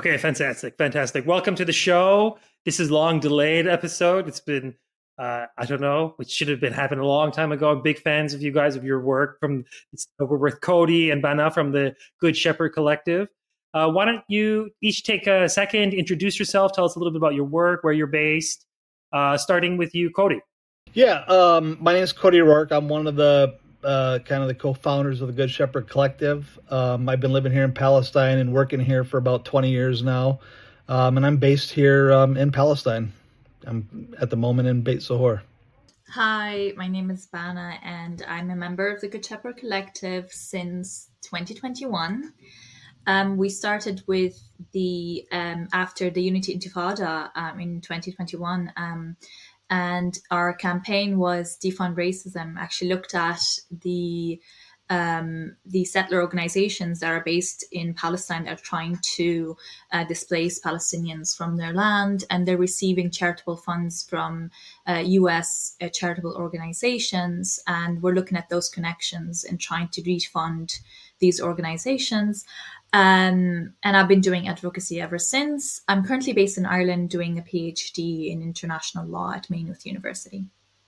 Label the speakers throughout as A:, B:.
A: Okay, fantastic, fantastic. Welcome to the show. This is long delayed episode. It's been I don't know, it should have been happened a long time ago. I'm big fans of you guys, of your work. We're with Cody and Bana from the Good Shepherd Collective. Why don't you each take a second, introduce yourself, tell us a little bit about your work, where you're based. Starting with you, Cody.
B: Yeah, my name is Cody Rourke. I'm one of the kind of the co-founders of the Good Shepherd Collective. I've been living here in Palestine and working here for about 20 years now, and I'm based here in Palestine. I'm at the moment in Beit Sahor.
C: Hi, my name is Bana, and I'm a member of the Good Shepherd Collective since 2021. We started with the after the Unity Intifada in 2021. And our campaign was Defund Racism, actually looked at the settler organizations that are based in Palestine that are trying to displace Palestinians from their land, and they're receiving charitable funds from US charitable organizations, and we're looking at those connections and trying to refund these organizations. And I've been doing advocacy ever since. I'm currently based in Ireland doing a PhD in international law at Maynooth University.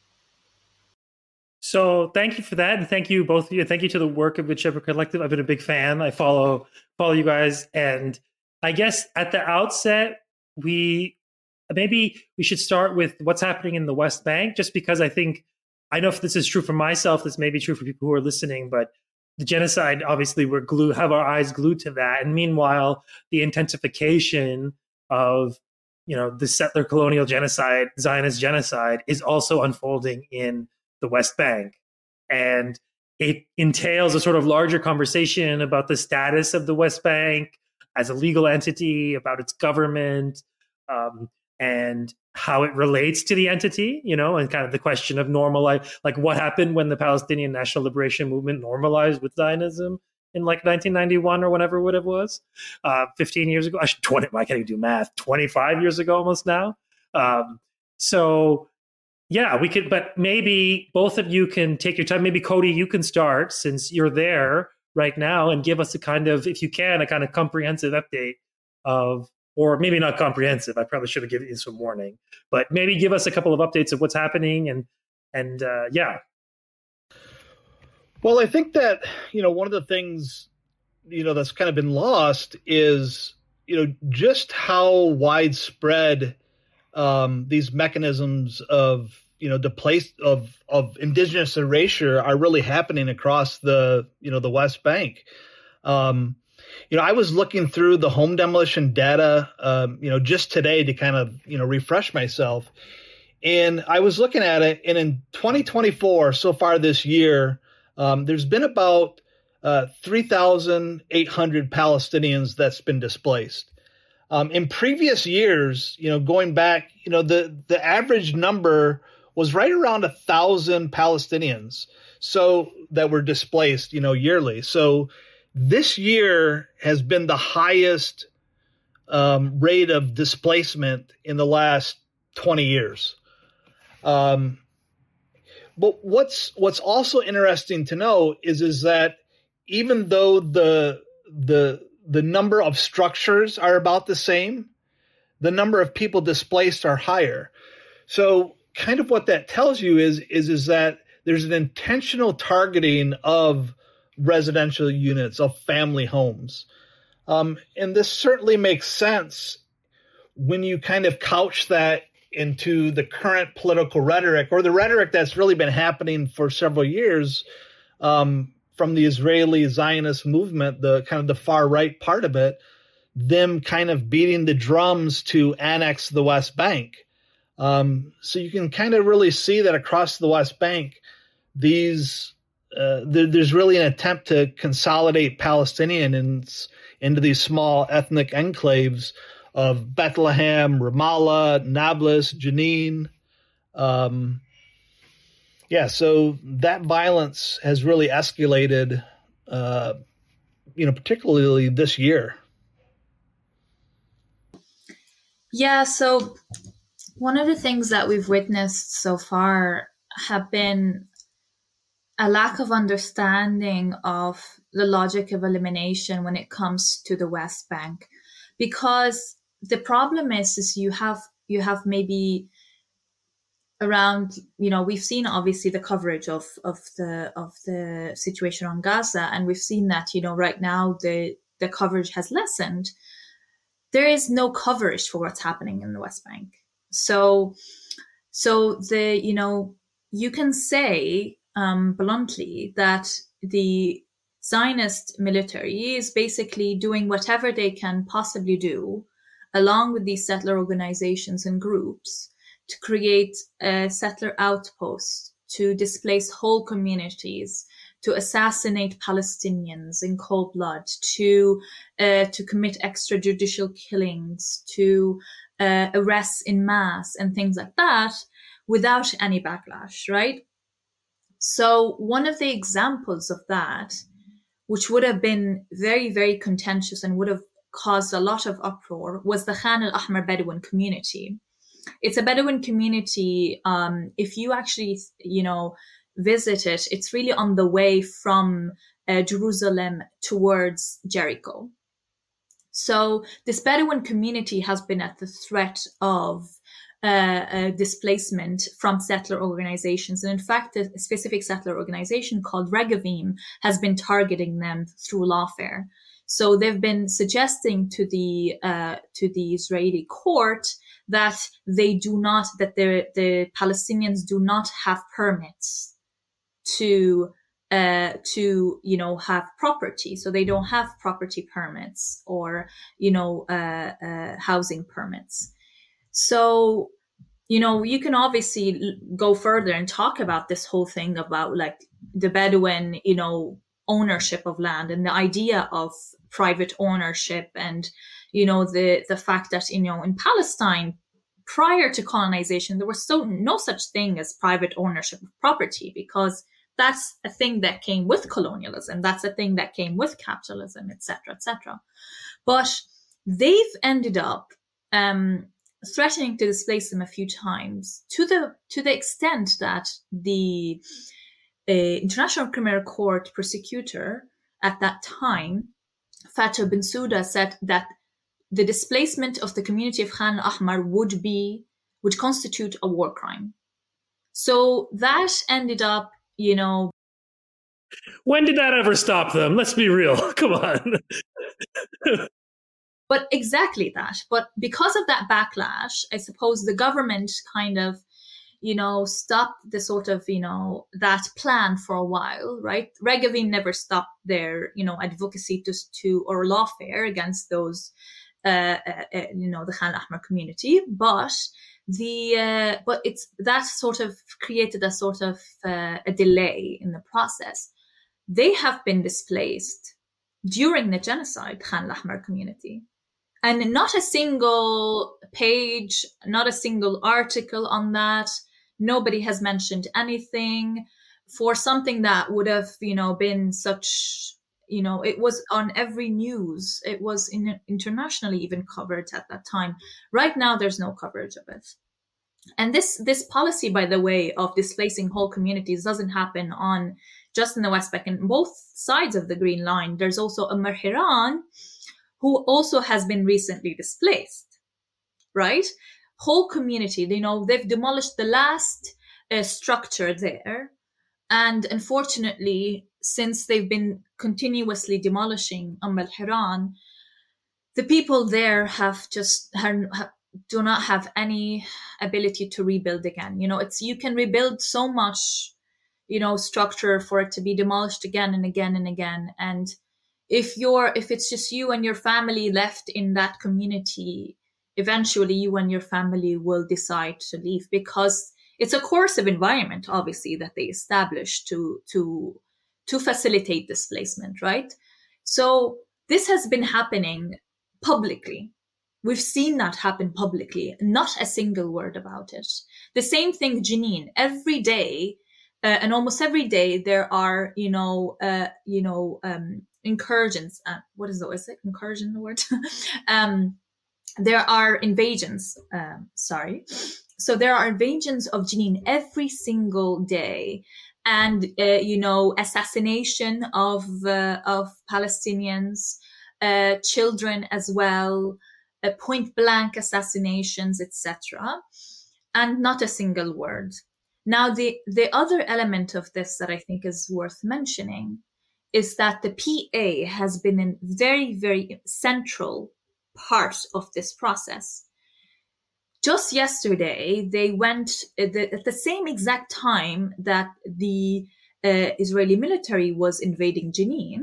A: So thank you for that, and thank you both of you. Thank you to the work of Good Shepherd Collective. I've been a big fan. I follow you guys, and I guess at the outset, maybe we should start with what's happening in the West Bank, just because I know if this is true for myself, this may be true for people who are listening, but the genocide, obviously, have our eyes glued to that, and meanwhile, the intensification of the settler colonial genocide, Zionist genocide, is also unfolding in the West Bank. And it entails a sort of larger conversation about the status of the West Bank as a legal entity, about its government, and how it relates to the entity, and kind of the question of like what happened when the Palestinian National Liberation Movement normalized with Zionism in like 1991 or whatever it was, 15 years ago. I can't even do math, 25 years ago almost now. So yeah, we could, but maybe both of you can take your time. Maybe Cody, you can start since you're there right now and give us a kind of comprehensive update of, or maybe not comprehensive. I probably should have given you some warning, but maybe give us a couple of updates of what's happening and yeah.
B: Well, I think that, one of the things, that's kind of been lost is, just how widespread these mechanisms of of indigenous erasure are really happening across the West Bank. I was looking through the home demolition data just today to kind of refresh myself, and I was looking at it, and in 2024 so far this year, there's been about 3,800 Palestinians that's been displaced. In previous years, going back, the average number was right around 1,000 Palestinians that were displaced, yearly. So this year has been the highest rate of displacement in the last 20 years. But what's also interesting to know is that even though the number of structures are about the same, the number of people displaced are higher. So kind of what that tells you is that there's an intentional targeting of residential units, of family homes. And this certainly makes sense when you kind of couch that into the current political rhetoric, or the rhetoric that's really been happening for several years, from the Israeli Zionist movement, the kind of the far right part of it, them kind of beating the drums to annex the West Bank. So you can kind of really see that across the West Bank, there's really an attempt to consolidate Palestinians into these small ethnic enclaves of Bethlehem, Ramallah, Nablus, Jenin. So that violence has really escalated, particularly this year.
C: Yeah, so one of the things that we've witnessed so far have been a lack of understanding of the logic of elimination when it comes to the West Bank. because the problem is you have maybe around, we've seen obviously the coverage of the situation on Gaza, and we've seen that, right now the coverage has lessened. There is no coverage for what's happening in the West Bank. So you can say bluntly that the Zionist military is basically doing whatever they can possibly do, along with these settler organizations and groups, to create a settler outpost, to displace whole communities, to assassinate Palestinians in cold blood, to commit extrajudicial killings, to arrests in mass and things like that, without any backlash, right? So one of the examples of that, which would have been very, very contentious and would have caused a lot of uproar, was the Khan al-Ahmar Bedouin community. It's a Bedouin community. If you actually, visit it, it's really on the way from Jerusalem towards Jericho. So this Bedouin community has been at the threat of displacement from settler organizations. And in fact, a specific settler organization called Regavim has been targeting them through lawfare. So they've been suggesting to the Israeli court that the Palestinians do not have permits to have property. So they don't have property permits or housing permits. So you can obviously go further and talk about this whole thing about like the Bedouin ownership of land and the idea of private ownership, and the fact that in Palestine prior to colonization there was no such thing as private ownership of property, because that's a thing that came with colonialism, that's a thing that came with capitalism, etc., etc. But they've ended up threatening to displace them a few times, to the extent that the International Criminal Court prosecutor at that time, Fatah Bensouda, said that the displacement of the community of Khan al-Ahmar would constitute a war crime. So that ended up,
A: When did that ever stop them? Let's be real. Come on.
C: But exactly that. But because of that backlash, I suppose the government kind of, stopped the sort of, that plan for a while, right? Regavim never stopped their, advocacy to or lawfare against those, the Khan al-Ahmar community. But it's that sort of created a sort of a delay in the process. They have been displaced during the genocide, Khan al-Ahmar community. And not a single page, not a single article on that. Nobody has mentioned anything for something that would have, been such, it was on every news. It was internationally even covered at that time. Right now, there's no coverage of it. And this policy, by the way, of displacing whole communities doesn't happen on just in the West Bank. And both sides of the Green Line, there's also Umm al-Hiran, who also has been recently displaced, right? Whole community, they've demolished the last structure there. And unfortunately, since they've been continuously demolishing al-Hiran, the people there have just do not have any ability to rebuild again. You can rebuild so much, structure for it to be demolished again and again and again. And if it's just you and your family left in that community, eventually you and your family will decide to leave, because it's a coercive environment, obviously, that they established to facilitate displacement, right? So this has been happening publicly. We've seen that happen publicly, not a single word about it. The same thing, Jenin, every day, and almost every day there are, incursions. What is it? Incursion, the word? There are invasions. So there are invasions of Jenin every single day, and assassination of Palestinians, children as well, point blank assassinations, etc., and not a single word. Now, the other element of this that I think is worth mentioning is that the PA has been a very, very central part of this process. Just yesterday, they went at the same exact time that the Israeli military was invading Jenin.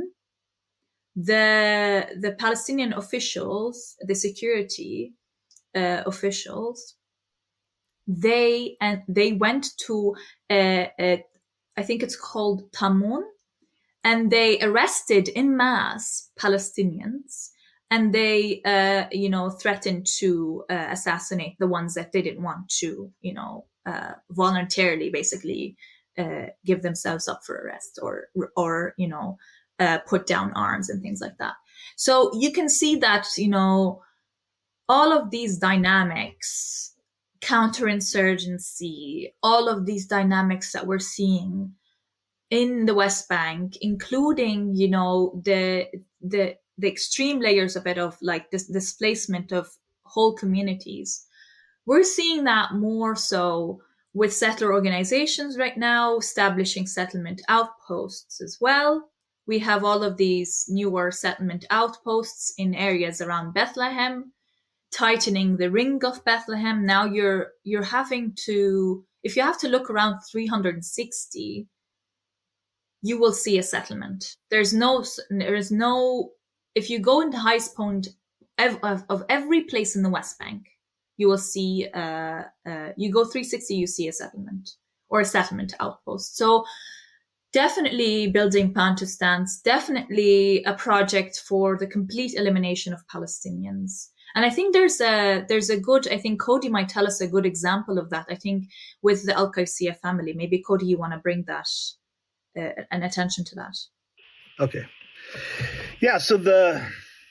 C: The Palestinian officials, the security officials, they went to I think it's called Tamun, and they arrested in mass Palestinians, and they threatened to assassinate the ones that they didn't want to voluntarily basically give themselves up for arrest or put down arms and things like that. So you can see that all of these dynamics, counterinsurgency, all of these dynamics that we're seeing in the West Bank, including, the extreme layers of it, of like this displacement of whole communities. We're seeing that more so with settler organizations right now, establishing settlement outposts as well. We have all of these newer settlement outposts in areas around Bethlehem, tightening the ring of Bethlehem. Now you're having to, if you have to look around 360, you will see a settlement. There is no, if you go into highest point of every place in the West Bank, you will see, you go 360, you see a settlement or a settlement outpost. So definitely building Pantustans, definitely a project for the complete elimination of Palestinians. And I think there's a good, I think Cody might tell us a good example of that. I think with the Al-Qaysiyah family, maybe Cody, you want to bring that, an attention to that.
B: Okay. Yeah. So the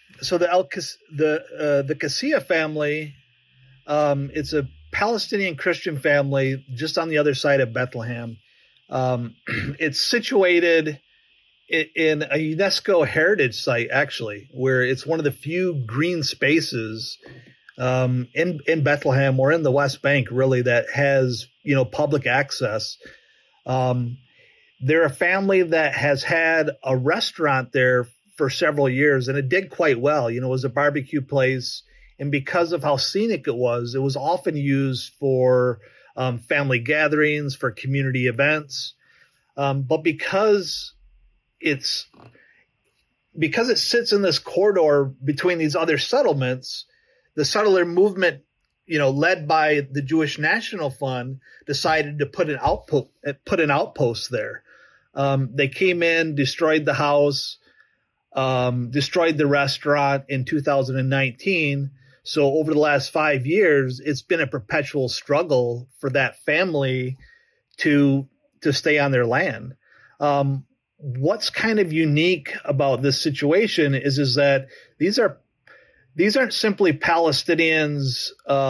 B: Qaysiyah family, it's a Palestinian Christian family just on the other side of Bethlehem. It's situated in a UNESCO heritage site, actually, where it's one of the few green spaces in Bethlehem or in the West Bank, really, that has, public access. They're a family that has had a restaurant there for several years, and it did quite well. It was a barbecue place. And because of how scenic it was often used for family gatherings, for community events. But because it sits in this corridor between these other settlements, the settler movement, led by the Jewish National Fund, decided to put an outpost there. They came in, destroyed the house, destroyed the restaurant in 2019. So over the last 5 years, it's been a perpetual struggle for that family to stay on their land. What's kind of unique about this situation is that these aren't simply Palestinians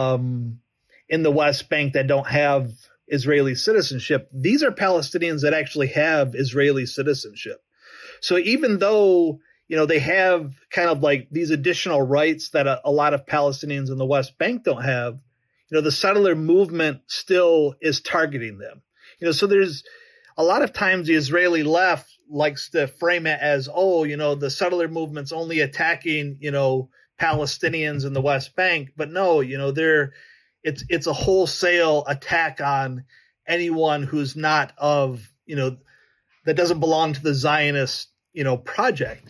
B: in the West Bank that don't have Israeli citizenship. These are Palestinians that actually have Israeli citizenship. So even though they have kind of like these additional rights that a lot of Palestinians in the West Bank don't have, the settler movement still is targeting them. So there's a lot of times the Israeli left likes to frame it as, the settler movement's only attacking, Palestinians in the West Bank. But no, it's a wholesale attack on anyone who's not of, that doesn't belong to the Zionist, project.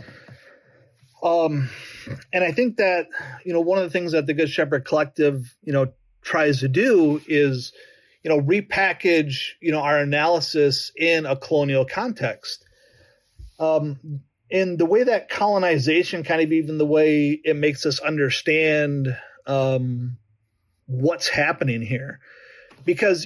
B: And I think that, one of the things that the Good Shepherd Collective, tries to do is, repackage, our analysis in a colonial context. And the way that colonization, kind of even the way it makes us understand what's happening here. Because,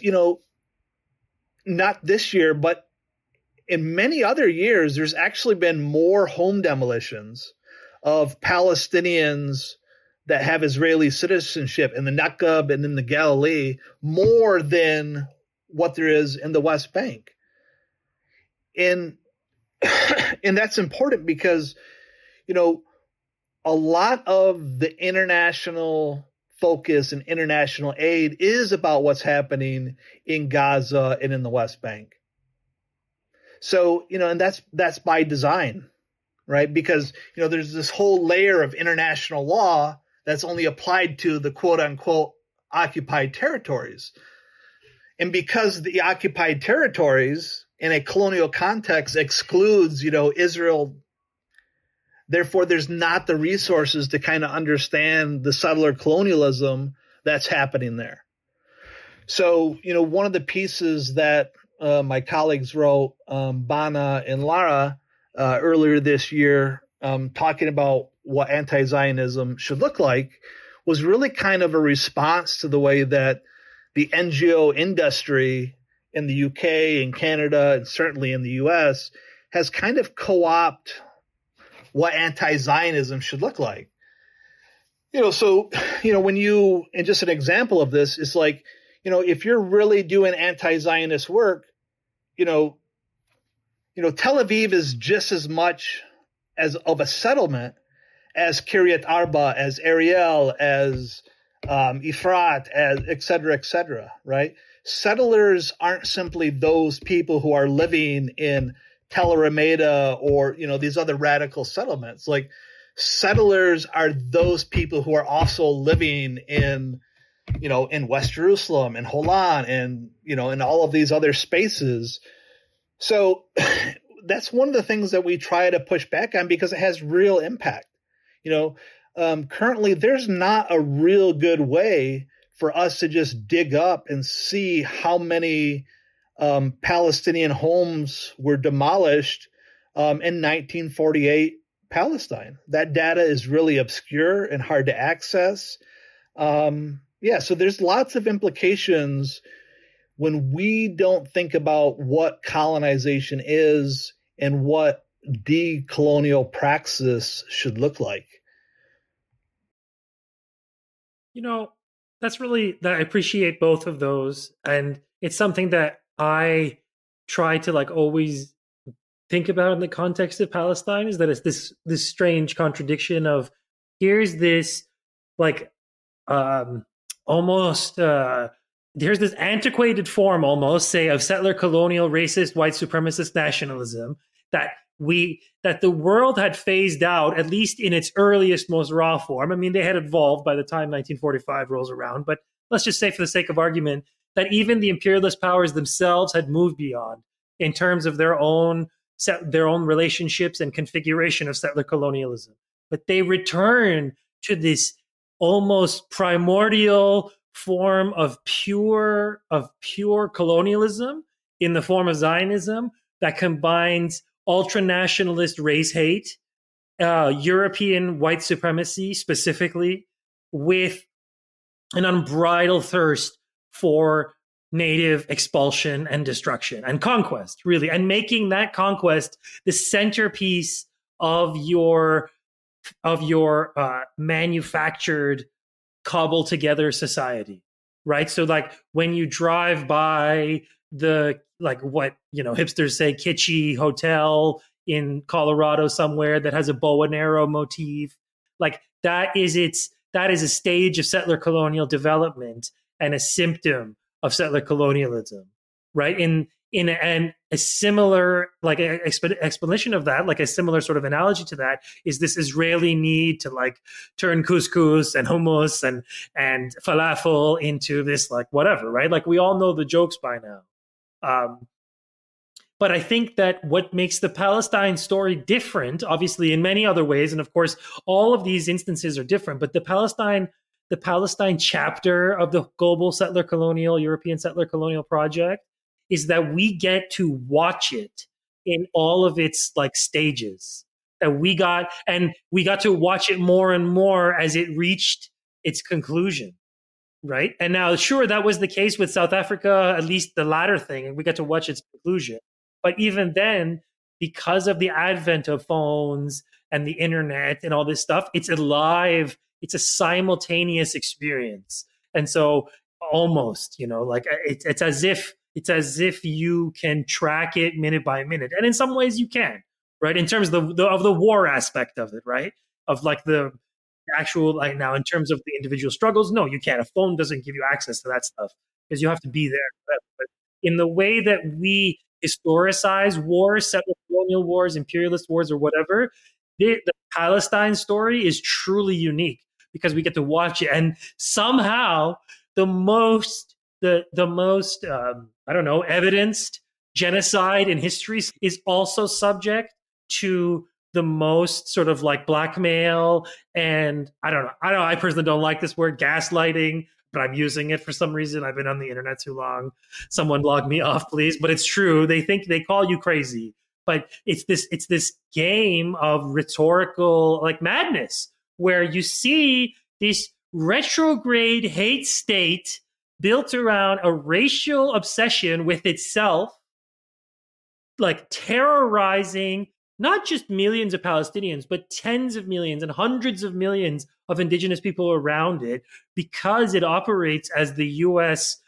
B: not this year, but in many other years, there's actually been more home demolitions of Palestinians that have Israeli citizenship in the Negev and in the Galilee, more than what there is in the West Bank. And that's important because, a lot of the international focus and international aid is about what's happening in Gaza and in the West Bank. So, and that's by design, right? Because, there's this whole layer of international law that's only applied to the quote unquote occupied territories. And because the occupied territories in a colonial context excludes, Israel, therefore there's not the resources to kind of understand the settler colonialism that's happening there. So, one of the pieces that my colleagues wrote, Bana and Lara, earlier this year, talking about what anti-Zionism should look like, was really kind of a response to the way that the NGO industry in the UK and Canada and certainly in the US has kind of co-opted what anti-Zionism should look like. So, and just an example of this is like, if you're really doing anti-Zionist work, Tel Aviv is just as much as of a settlement as Kiryat Arba, as Ariel, as Efrat, as et cetera, right? Settlers aren't simply those people who are living in Tel Rameda or, these other radical settlements. Like, settlers are those people who are also living in, in West Jerusalem and Holon and, in all of these other spaces. So that's one of the things that we try to push back on because it has real impact. Currently there's not a real good way for us to just dig up and see how many Palestinian homes were demolished in 1948 Palestine. That data is really obscure and hard to access. So there's lots of implications when we don't think about what colonization is and what decolonial praxis should look like.
A: That's really, I appreciate both of those. And it's something that I try to always think about in the context of Palestine, is that it's this strange contradiction of here's this there's this antiquated form almost, say, of settler colonial racist white supremacist nationalism that the world had phased out, at least in its earliest, most raw form. I mean, they had evolved by the time 1945 rolls around, but let's just say for the sake of argument that even the imperialist powers themselves had moved beyond in terms of their own relationships and configuration of settler colonialism. But they return to this almost primordial form of pure colonialism in the form of Zionism that combines ultra-nationalist race hate, European white supremacy specifically, with an unbridled thirst for native expulsion and destruction and conquest, really, and making that conquest the centerpiece of your manufactured, cobbled together society, right? So when you drive by the what hipsters say kitschy hotel in Colorado somewhere that has a bow and arrow motif, that is a stage of settler colonial development and a symptom of settler colonialism, right? In a similar explanation of that, a similar sort of analogy to that, is this Israeli need to turn couscous and hummus and falafel into this whatever, right? We all know the jokes by now. But I think that what makes the Palestine story different, obviously in many other ways, and of course all of these instances are different, but the Palestine chapter of the global European settler colonial project is that we get to watch it in all of its stages. That we got to watch it more and more as it reached its conclusion. Right. And now, sure, that was the case with South Africa, at least the latter thing, and we got to watch its conclusion. But even then, because of the advent of phones and the internet and all this stuff, it's alive. It's a simultaneous experience. And so almost, it's as if you can track it minute by minute. And in some ways you can, right? In terms of the war aspect of it, right? of like the actual, like now in terms of the individual struggles, no, you can't. A phone doesn't give you access to that stuff because you have to be there. But in the way that we historicize wars, settler colonial wars, imperialist wars, or whatever, the Palestine story is truly unique because we get to watch it, and somehow the most I don't know, evidenced genocide in history is also subject to the most sort of like blackmail and I don't know. I personally don't like this word gaslighting, but I'm using it for some reason. I've been on the internet too long. Someone log me off, please. But it's true. They think they call you crazy, but it's this game of rhetorical like madness where you see this retrograde hate state built around a racial obsession with itself, like terrorizing not just millions of Palestinians, but tens of millions and hundreds of millions of indigenous people around it, because it operates as the U.S.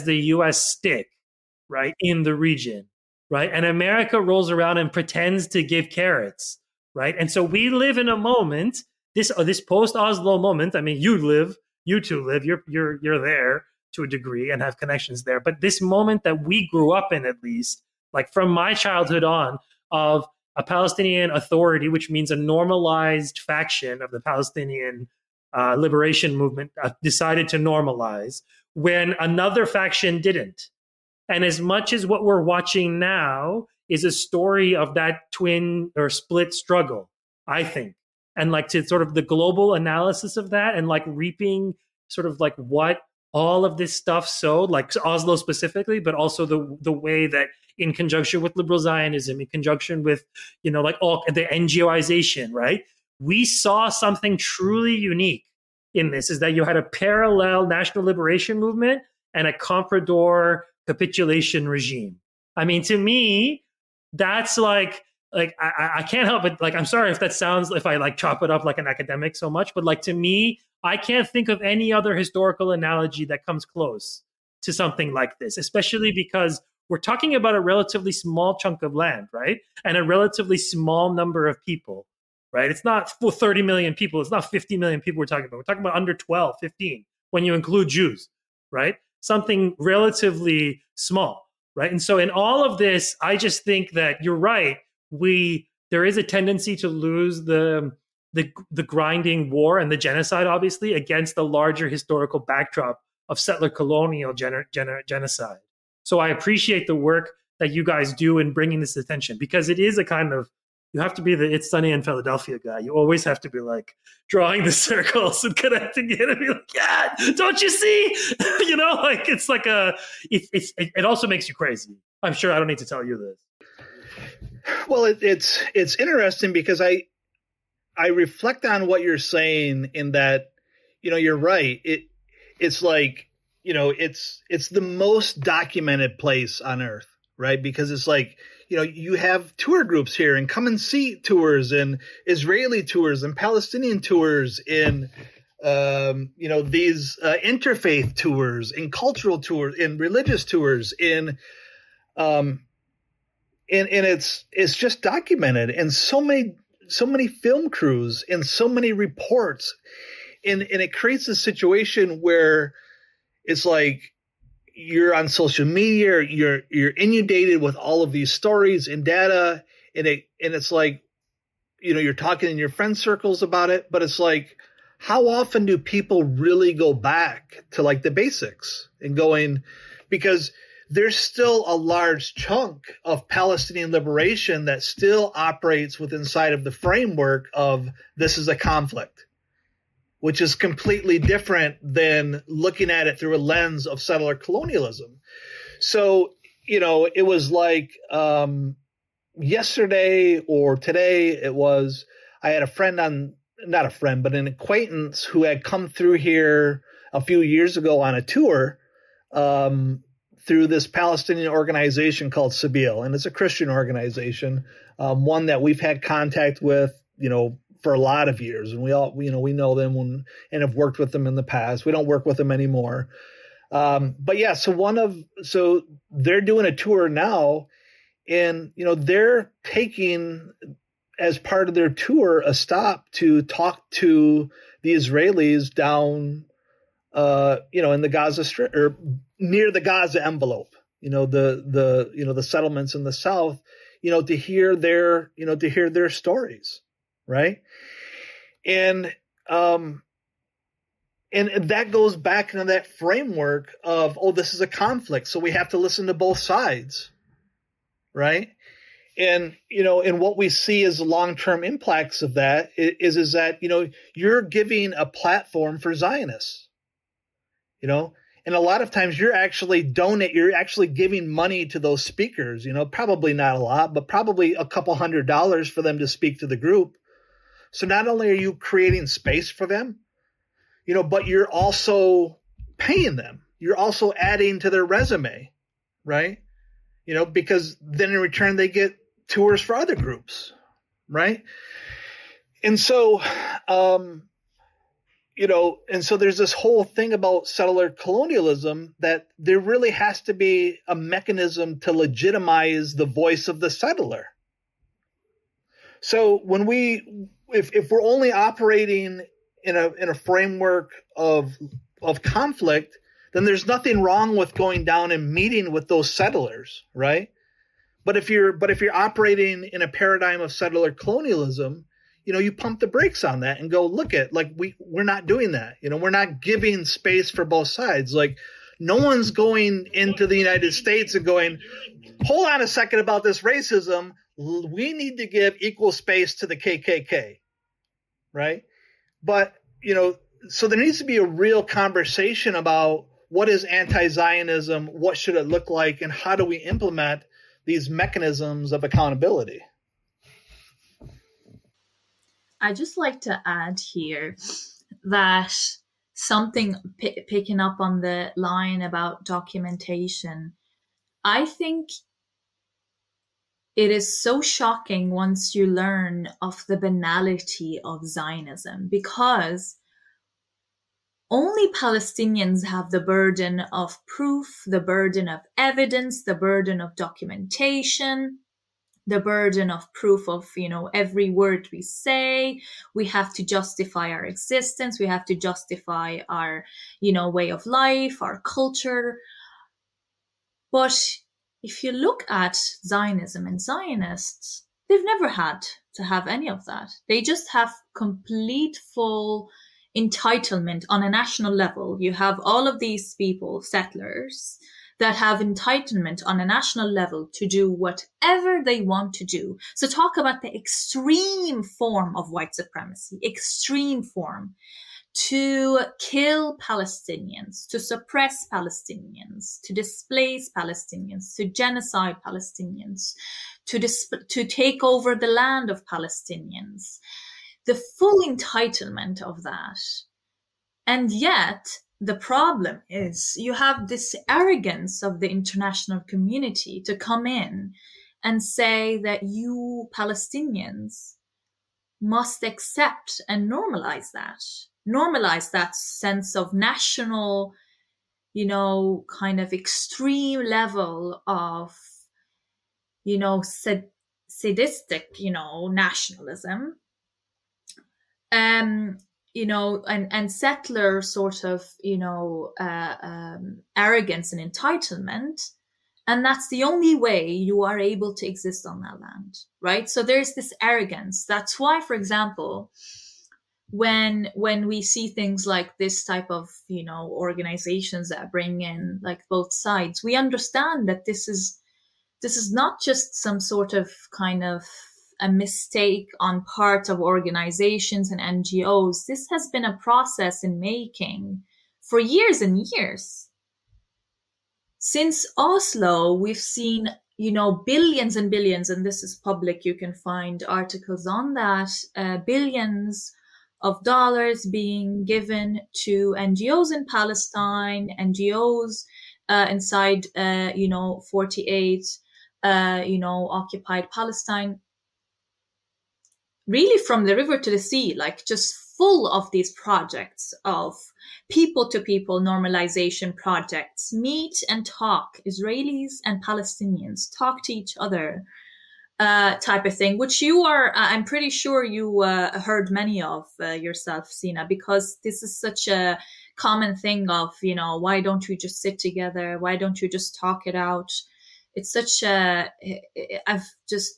A: stick, right, in the region, right? And America rolls around and pretends to give carrots, right? And so we live in a moment, this post-Oslo moment. I mean, you two live, you're there to a degree and have connections there. But this moment that we grew up in, at least, like from my childhood on, of a Palestinian Authority, which means a normalized faction of the Palestinian liberation movement, decided to normalize when another faction didn't. And as much as what we're watching now is a story of that twin or split struggle, I think, and like to sort of the global analysis of that and like reaping sort of like what all of this stuff sowed, like Oslo specifically, but also the way that in conjunction with liberal Zionism, in conjunction with, you know, like all the NGOization, right? We saw something truly unique in this, is that you had a parallel national liberation movement and a comprador capitulation regime. I mean, to me, that's like I can't help but like, I'm sorry if that sounds, if I like chop it up like an academic so much, but like to me, I can't think of any other historical analogy that comes close to something like this, especially because we're talking about a relatively small chunk of land, right? And a relatively small number of people, right? It's not 30 million people. It's not 50 million people we're talking about. We're talking about under 12, 15, when you include Jews, right? Something relatively small, right? And so in all of this, I just think that you're right. There is a tendency to lose the grinding war and the genocide, obviously, against the larger historical backdrop of settler colonial genocide. So I appreciate the work that you guys do in bringing this attention, because it is a kind of, you have to be the It's Sunny in Philadelphia guy. You always have to be like drawing the circles and connecting it and be like, yeah, don't you see? You know, like it's like it also makes you crazy. I'm sure I don't need to tell you this.
B: Well, it's interesting because I reflect on what you're saying in that, you know, you're right. It's like, you know, it's the most documented place on earth, right? Because it's like, you know, you have tour groups here and come and see tours and Israeli tours and Palestinian tours in, you know, these interfaith tours and cultural tours and religious tours and it's just documented, and so many film crews and so many reports, and it creates a situation where it's like you're on social media, you're inundated with all of these stories and data, and it's like, you know, you're talking in your friend circles about it, but it's like, how often do people really go back to like the basics and going, because there's still a large chunk of Palestinian liberation that still operates within side of the framework of this is a conflict, which is completely different than looking at it through a lens of settler colonialism. So, you know, it was like yesterday or today, I had a friend not a friend, but an acquaintance who had come through here a few years ago on a tour through this Palestinian organization called Sabeel. And it's a Christian organization, one that we've had contact with, you know, for a lot of years. And we all, you know, we know them and have worked with them in the past. We don't work with them anymore. But yeah, so they're doing a tour now, and, you know, they're taking as part of their tour, a stop to talk to the Israelis down, in the Gaza Strip or near the Gaza envelope, the settlements in the south, to hear their stories, right? And that goes back into that framework of, this is a conflict, so we have to listen to both sides, right? And, and what we see as the long-term impacts of that is that, you're giving a platform for Zionists, and a lot of times you're actually giving money to those speakers, probably not a lot, but probably a couple $100 for them to speak to the group. So not only are you creating space for them, but you're also paying them. You're also adding to their resume, right? Because then in return they get tours for other groups, right? And so, and so there's this whole thing about settler colonialism that there really has to be a mechanism to legitimize the voice of the settler. So if we're only operating in a framework of conflict, then there's nothing wrong with going down and meeting with those settlers, right? But if you're operating in a paradigm of settler colonialism, you pump the brakes on that and go, we're not doing that. We're not giving space for both sides. Like, no one's going into the United States and going, hold on a second about this racism. We need to give equal space to the KKK, right? But, so there needs to be a real conversation about what is anti-Zionism, what should it look like, and how do we implement these mechanisms of accountability.
C: I'd just like to add here that something picking up on the line about documentation, I think it is so shocking once you learn of the banality of Zionism, because only Palestinians have the burden of proof, the burden of evidence, the burden of documentation, the burden of proof of, every word we say. We have to justify our existence. We have to justify our, way of life, our culture. But if you look at Zionism and Zionists, they've never had to have any of that. They just have complete, full entitlement on a national level. You have all of these people, settlers, that have entitlement on a national level to do whatever they want to do. So talk about the extreme form of white supremacy, extreme form, to kill Palestinians, to suppress Palestinians, to displace Palestinians, to genocide Palestinians, to take over the land of Palestinians. The full entitlement of that. And yet, the problem is you have this arrogance of the international community to come in and say that you Palestinians must accept and normalize that sense of national, kind of extreme level of, sadistic, nationalism. And settler sort of, arrogance and entitlement. And that's the only way you are able to exist on that land, right? So there's this arrogance. That's why, for example, when we see things like this type of, organizations that bring in like both sides, we understand that this is not just some sort of kind of a mistake on part of organizations and NGOs. This has been a process in making for years and years. Since Oslo, we've seen, billions and billions, and this is public, you can find articles on that, billions of dollars being given to NGOs in Palestine, NGOs inside, 48, occupied Palestine, really from the river to the sea, like just full of these projects of people-to-people normalization projects, meet and talk, Israelis and Palestinians talk to each other, type of thing, which you are, I'm pretty sure you heard many of yourself, Sina, because this is such a common thing of, why don't we just sit together? Why don't you just talk it out? It's such a, I've just,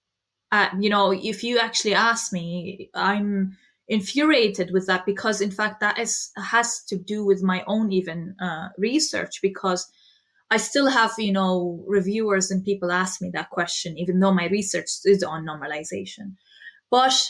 C: if you actually ask me, I'm infuriated with that, because in fact that has to do with my own even research, because I still have, reviewers and people ask me that question, even though my research is on normalization. But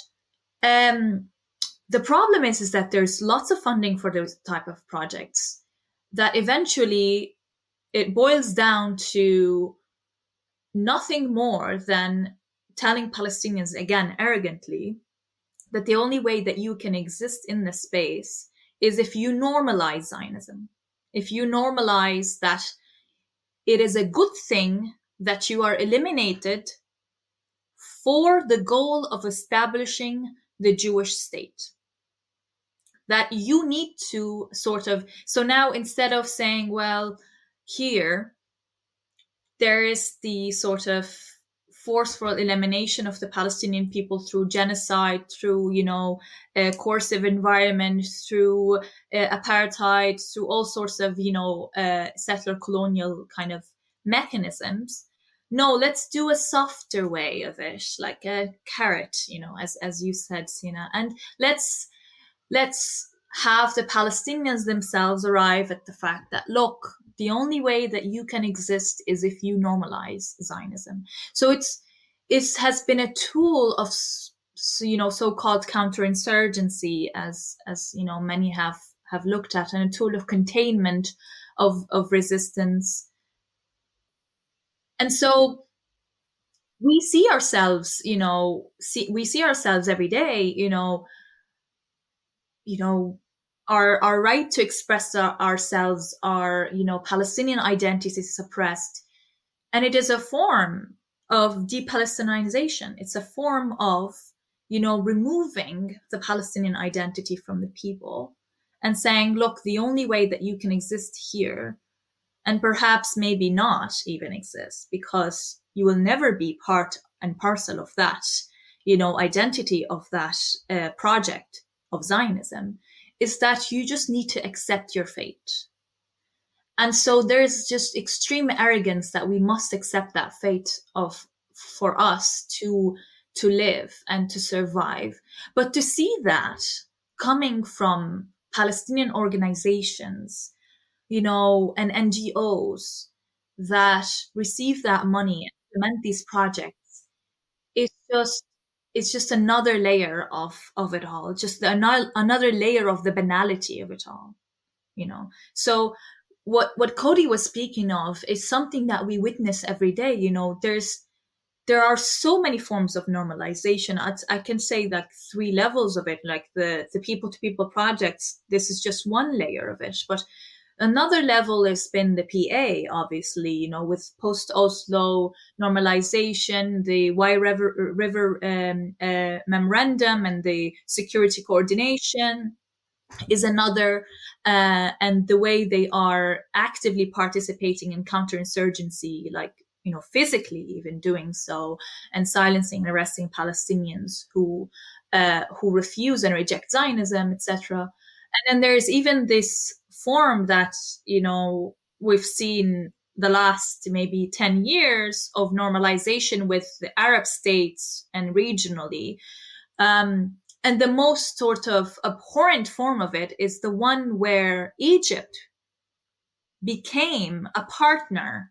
C: the problem is that there's lots of funding for those type of projects that eventually it boils down to nothing more than telling Palestinians, again, arrogantly, that the only way that you can exist in this space is if you normalize Zionism. If you normalize that it is a good thing that you are eliminated for the goal of establishing the Jewish state. That you need to sort of, so now instead of saying, well, here, there is the sort of forceful elimination of the Palestinian people through genocide, through, a coercive environment, through apartheid, through all sorts of, settler colonial kind of mechanisms. No, let's do a softer way of it, like a carrot, as you said, Sina, and let's have the Palestinians themselves arrive at the fact that, look, the only way that you can exist is if you normalize Zionism. So it has been a tool of, so-called counterinsurgency, as many have looked at, and a tool of containment of resistance. And so we see ourselves, we see ourselves every day, our right to express ourselves, our, Palestinian identity is suppressed. And it is a form of de-Palestinization. It's a form of, removing the Palestinian identity from the people and saying, look, the only way that you can exist here, and perhaps maybe not even exist, because you will never be part and parcel of that, identity of that project of Zionism, is that you just need to accept your fate. And so there's just extreme arrogance that we must accept that fate for us to live and to survive. But to see that coming from Palestinian organizations, and NGOs that receive that money and implement these projects, it's just another layer of it all, just another layer of the banality of it all, So what Cody was speaking of is something that we witness every day. There are so many forms of normalization. I can say like 3 levels of it, like the people-to-people projects. This is just one layer of it, but another level has been the PA, obviously, with post-Oslo normalization, the Wye River memorandum, and the security coordination is another, and the way they are actively participating in counterinsurgency, like, physically even doing so, and silencing and arresting Palestinians who refuse and reject Zionism, etc. And then there's even this form that, we've seen the last maybe 10 years of normalization with the Arab states and regionally. And the most sort of abhorrent form of it is the one where Egypt became a partner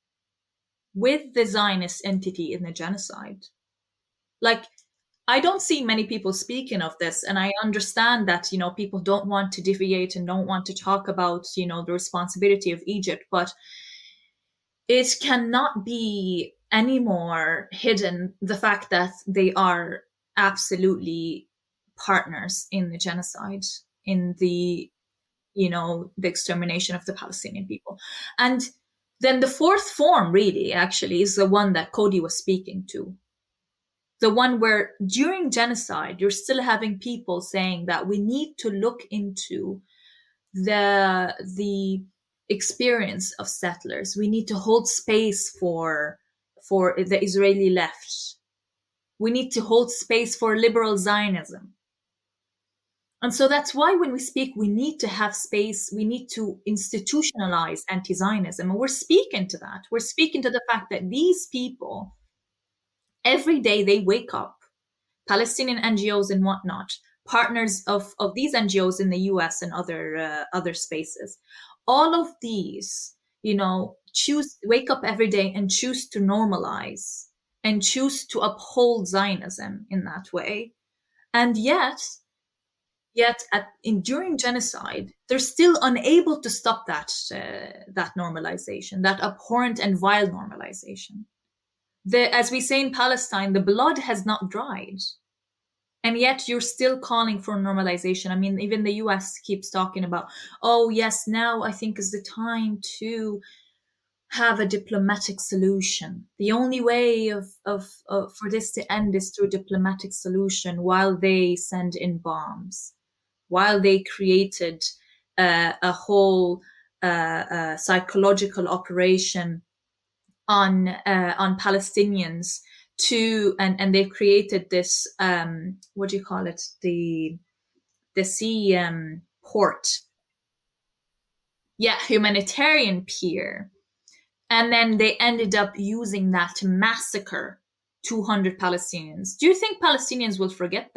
C: with the Zionist entity in the genocide. Like, I don't see many people speaking of this, and I understand that, people don't want to deviate and don't want to talk about, the responsibility of Egypt, but it cannot be any more hidden, the fact that they are absolutely partners in the genocide, in the, the extermination of the Palestinian people. And then the fourth form really actually is the one that Cody was speaking to. The one where during genocide, you're still having people saying that we need to look into the experience of settlers. We need to hold space for the Israeli left We need to hold space for liberal Zionism. And so that's why when we speak, we need to have space. We need to institutionalize anti-Zionism. And we're speaking to that. We're speaking to the fact that these people, every day they wake up, Palestinian NGOs and whatnot, partners of these NGOs in the US and other spaces, all of these, wake up every day and choose to normalize and choose to uphold Zionism in that way. And yet during genocide, they're still unable to stop that normalization, that abhorrent and vile normalization. As we say in Palestine, the blood has not dried. And yet you're still calling for normalization. I mean, even the US keeps talking about, oh, yes, now I think is the time to have a diplomatic solution. The only way for this to end is through a diplomatic solution, while they send in bombs, while they created a whole psychological operation on Palestinians and they've created this what do you call it, the sea port, humanitarian pier, and then they ended up using that to massacre 200 Palestinians. Do you think Palestinians will forget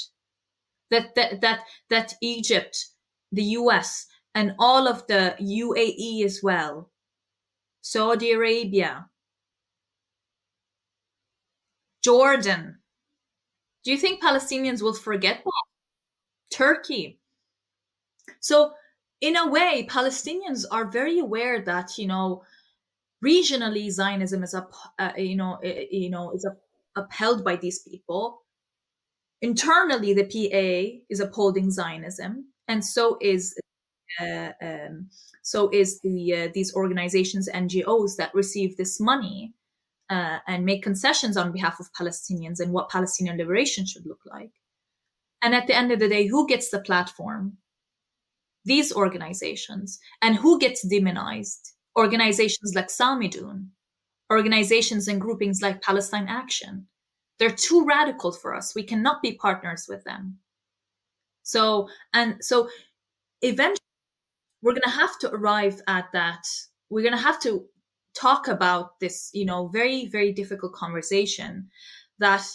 C: that Egypt, the US, and all of the UAE as well, Saudi Arabia, Jordan, do you think Palestinians will forget that? Turkey. So in a way, Palestinians are very aware that, regionally Zionism is is upheld by these people. Internally, the PA is upholding Zionism, and so is these organizations, NGOs that receive this money and make concessions on behalf of Palestinians and what Palestinian liberation should look like. And at the end of the day, who gets the platform? These organizations. And who gets demonized? Organizations like Salmidun, organizations and groupings like Palestine Action. They're too radical for us. We cannot be partners with them. So eventually we're going to have to arrive at that. We're going to have to talk about this, very, very difficult conversation, that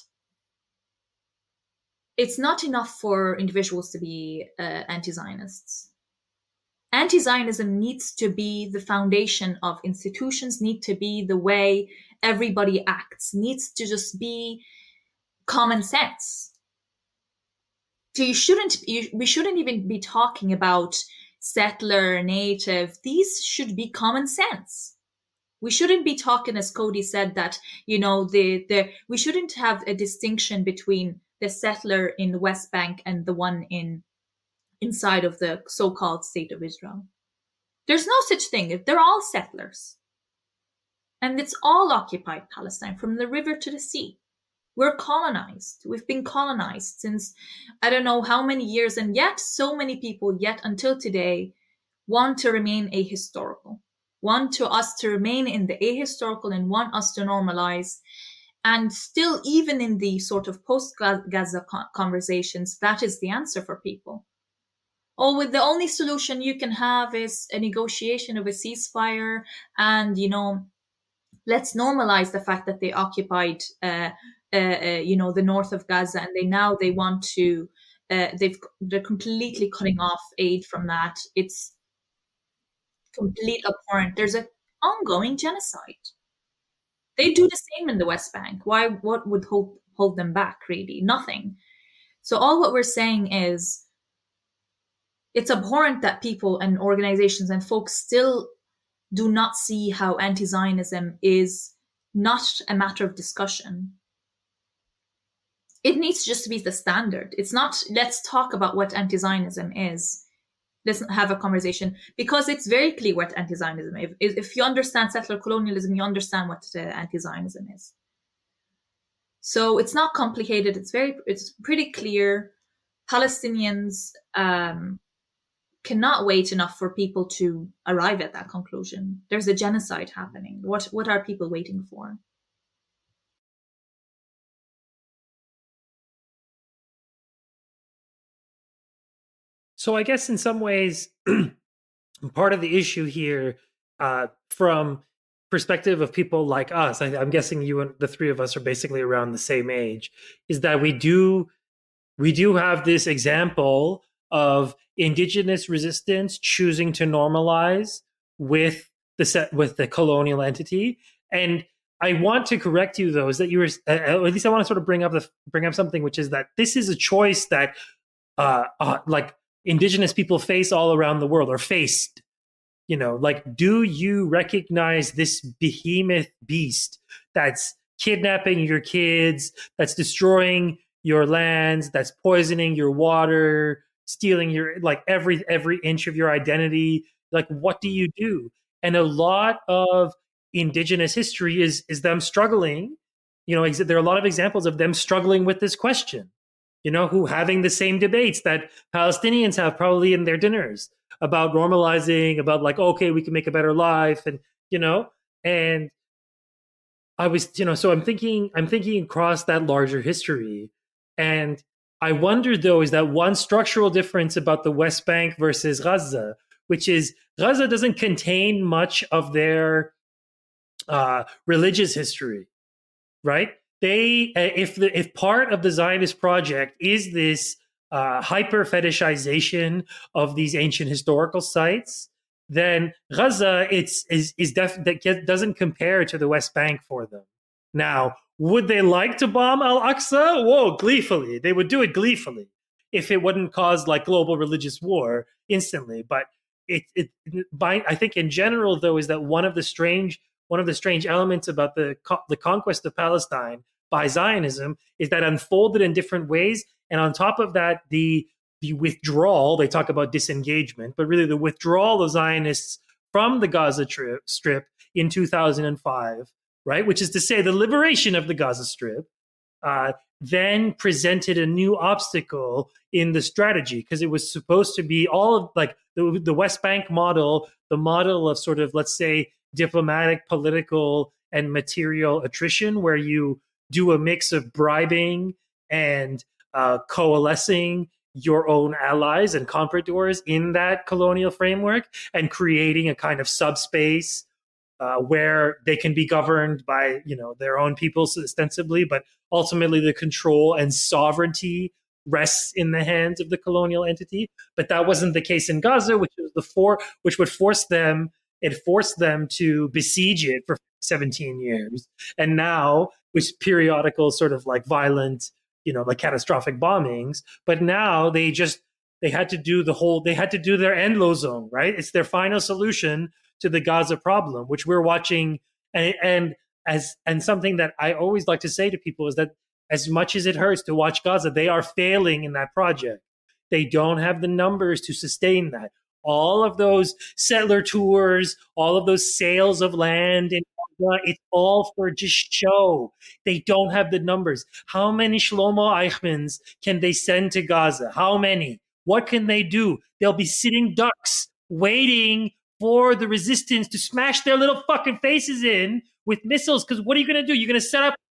C: it's not enough for individuals to be anti-Zionists. Anti-Zionism needs to be the foundation of institutions, need to be the way everybody acts, needs to just be common sense. So we shouldn't even be talking about settler, native. These should be common sense. We shouldn't be talking, as Cody said, that, we shouldn't have a distinction between the settler in the West Bank and the one inside of the so-called State of Israel. There's no such thing. They're all settlers. And it's all occupied Palestine, from the river to the sea. We're colonized. We've been colonized since I don't know how many years, and yet so many people, yet until today, want to remain ahistorical, want us to remain in the ahistorical and want us to normalize. And still, even in the sort of post-Gaza conversations, that is the answer for people. With the only solution you can have is a negotiation of a ceasefire, and let's normalize the fact that they occupied the north of Gaza, and they want to they're completely cutting off aid from that. It's complete abhorrent. There's an ongoing genocide. They do the same in the West Bank. What would hold them back, really? Nothing. So all what we're saying is, it's abhorrent that people and organizations and folks still do not see how anti-Zionism is not a matter of discussion. It needs just to be the standard. It's not, let's talk about what anti-Zionism is. Let's have a conversation, because it's very clear what anti-Zionism is. If you understand settler colonialism, you understand what anti-Zionism is. So it's not complicated. It's pretty clear. Palestinians cannot wait enough for people to arrive at that conclusion. There's a genocide happening. What are people waiting for?
A: So I guess in some ways, part of the issue here, from perspective of people like us, I'm guessing you and the three of us are basically around the same age, is that we do have this example of indigenous resistance choosing to normalize with with the colonial entity. And I want to correct you though, is that you were, at least I want to sort of bring up something, which is that this is a choice that like indigenous people face all around the world, or faced. Like, do you recognize this behemoth beast that's kidnapping your kids, that's destroying your lands, that's poisoning your water, stealing your, like, every inch of your identity? Like, what do you do? And a lot of indigenous history is them struggling. There are a lot of examples of them struggling with this question. Who having the same debates that Palestinians have probably in their dinners about normalizing, about like, okay, we can make a better life, and I was, so I'm thinking across that larger history. And I wonder though, is that one structural difference about the West Bank versus Gaza, which is Gaza doesn't contain much of their religious history, right? If part of the Zionist project is this hyper fetishization of these ancient historical sites, then Gaza that doesn't compare to the West Bank for them. Now, would they like to bomb Al Aqsa? Whoa, gleefully. They would do it gleefully if it wouldn't cause like global religious war instantly. But I think in general though, is that one of the strange elements about the conquest of Palestine by Zionism is that unfolded in different ways. And on top of that, the withdrawal, they talk about disengagement, but really the withdrawal of Zionists from the Gaza Strip in 2005, right? Which is to say the liberation of the Gaza Strip, then presented a new obstacle in the strategy, because it was supposed to be all of like the West Bank model, the model of sort of, let's say, diplomatic, political, and material attrition, where you do a mix of bribing and coalescing your own allies and compradors in that colonial framework, and creating a kind of subspace where they can be governed by their own peoples ostensibly, but ultimately the control and sovereignty rests in the hands of the colonial entity. But that wasn't the case in Gaza, which would force them. It forced them to besiege it for 17 years, and now with periodical sort of like violent, like catastrophic bombings. But now they had to do their Enlo zone, right? It's their final solution to the Gaza problem, which we're watching. And something that I always like to say to people is that as much as it hurts to watch Gaza, they are failing in that project. They don't have the numbers to sustain that. All of those settler tours, all of those sales of land, and it's all for just show. They don't have the numbers. How many Shlomo Eichmanns can they send to Gaza? How many? What can they do? They'll be sitting ducks waiting for the resistance to smash their little fucking faces in with missiles. Because what are you going to do? You're going to set up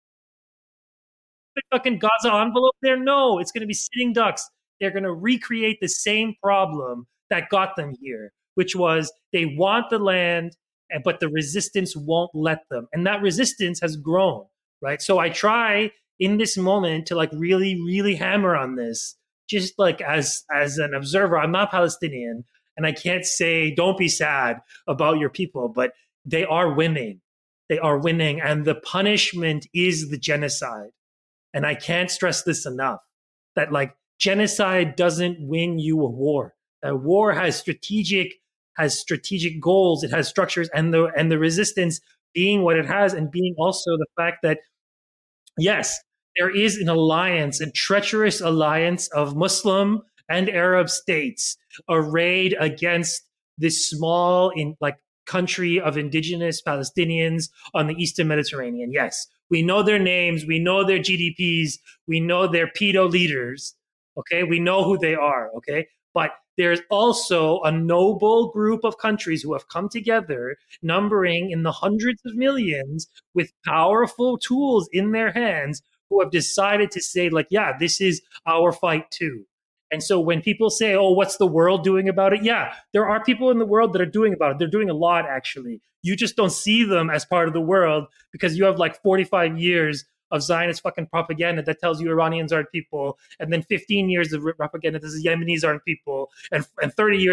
A: a fucking Gaza envelope there? No, it's going to be sitting ducks. They're going to recreate the same problem that got them here, which was they want the land, but the resistance won't let them. And that resistance has grown, right? So I try in this moment to like really, really hammer on this, just like as an observer. I'm not Palestinian, and I can't say don't be sad about your people, but they are winning. They are winning, and the punishment is the genocide. And I can't stress this enough, that like genocide doesn't win you a war. A war has strategic goals, it has structures, and the resistance being what it has, and being also the fact that yes, there is an alliance, a treacherous alliance of Muslim and Arab states arrayed against this small country of indigenous Palestinians on the Eastern Mediterranean. Yes, we know their names, we know their GDPs, we know their pedo leaders. Okay, we know who they are. Okay, but there's also a noble group of countries who have come together, numbering in the hundreds of millions, with powerful tools in their hands, who have decided to say, like, yeah, this is our fight too. And so when people say, oh, what's the world doing about it? Yeah, there are people in the world that are doing about it. They're doing a lot, actually. You just don't see them as part of the world because you have like 45 years of Zionist fucking propaganda that tells you Iranians aren't people, and then 15 years of propaganda that says Yemenis aren't people, and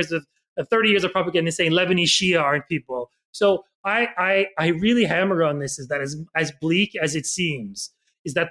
A: 30 years of propaganda saying Lebanese Shia aren't people. So I really hammer on this, is that as bleak as it seems, is that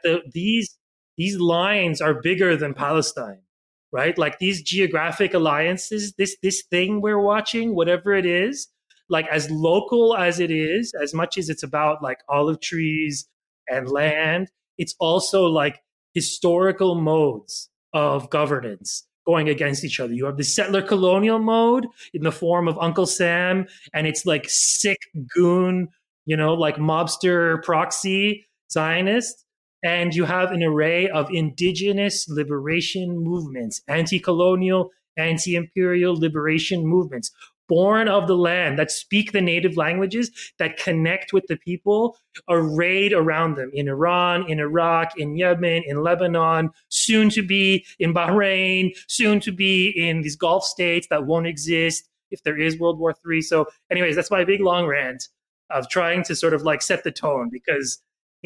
A: these lines are bigger than Palestine, right? Like these geographic alliances, this thing we're watching, whatever it is, like as local as it is, as much as it's about like olive trees and land, it's also like historical modes of governance going against each other. You have the settler colonial mode in the form of Uncle Sam and it's like sick goon, like mobster proxy Zionist. And you have an array of indigenous liberation movements, anti-colonial, anti-imperial liberation movements, born of the land, that speak the native languages, that connect with the people, arrayed around them in Iran, in Iraq, in Yemen, in Lebanon, soon to be in Bahrain, soon to be in these Gulf states that won't exist if there is World War III. So anyways, that's my big long rant of trying to sort of like set the tone, because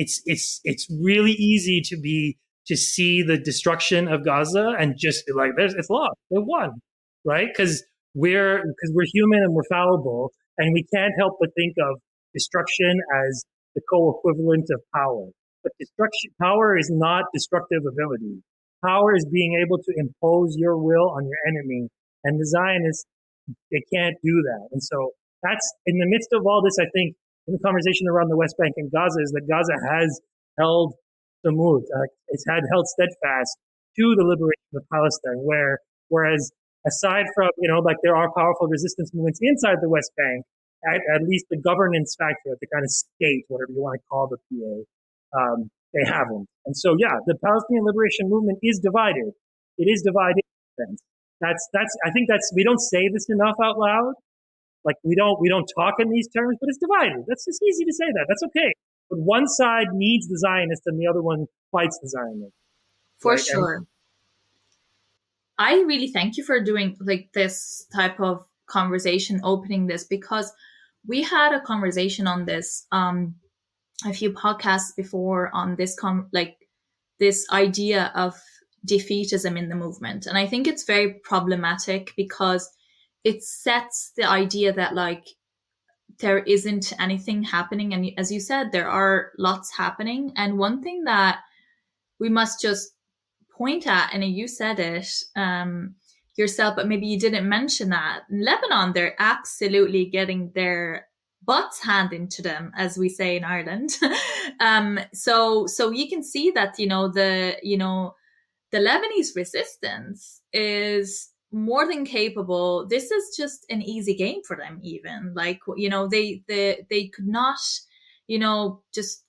A: it's really easy to see the destruction of Gaza and just be like, it's lost, they won, right? Because we're human and we're fallible, and we can't help but think of destruction as the co-equivalent of power. But power is not destructive ability. Power is being able to impose your will on your enemy, and the Zionists, they can't do that. And so that's in the midst of all this, I think, in the conversation around the West Bank and Gaza, is that Gaza has held the move. It's held steadfast to the liberation of Palestine, whereas aside from, like there are powerful resistance movements inside the West Bank, at least the governance factor, the kind of state, whatever you want to call the PA, they haven't. And so, yeah, the Palestinian liberation movement is divided. It is divided. I think we don't say this enough out loud. Like we don't talk in these terms, but it's divided. That's just easy to say that. That's okay. But one side needs the Zionists and the other one fights the Zionists.
C: For right? Sure. I really thank you for doing like this type of conversation, opening this, because we had a conversation on this a few podcasts before on this this idea of defeatism in the movement. And I think it's very problematic because it sets the idea that like there isn't anything happening. And as you said, there are lots happening. And one thing that we must just point at, and you said it yourself, but maybe you didn't mention that in Lebanon, they're absolutely getting their butts handed to them, as we say in Ireland. So you can see that, the Lebanese resistance is more than capable. This is just an easy game for them, even like, they could not, just,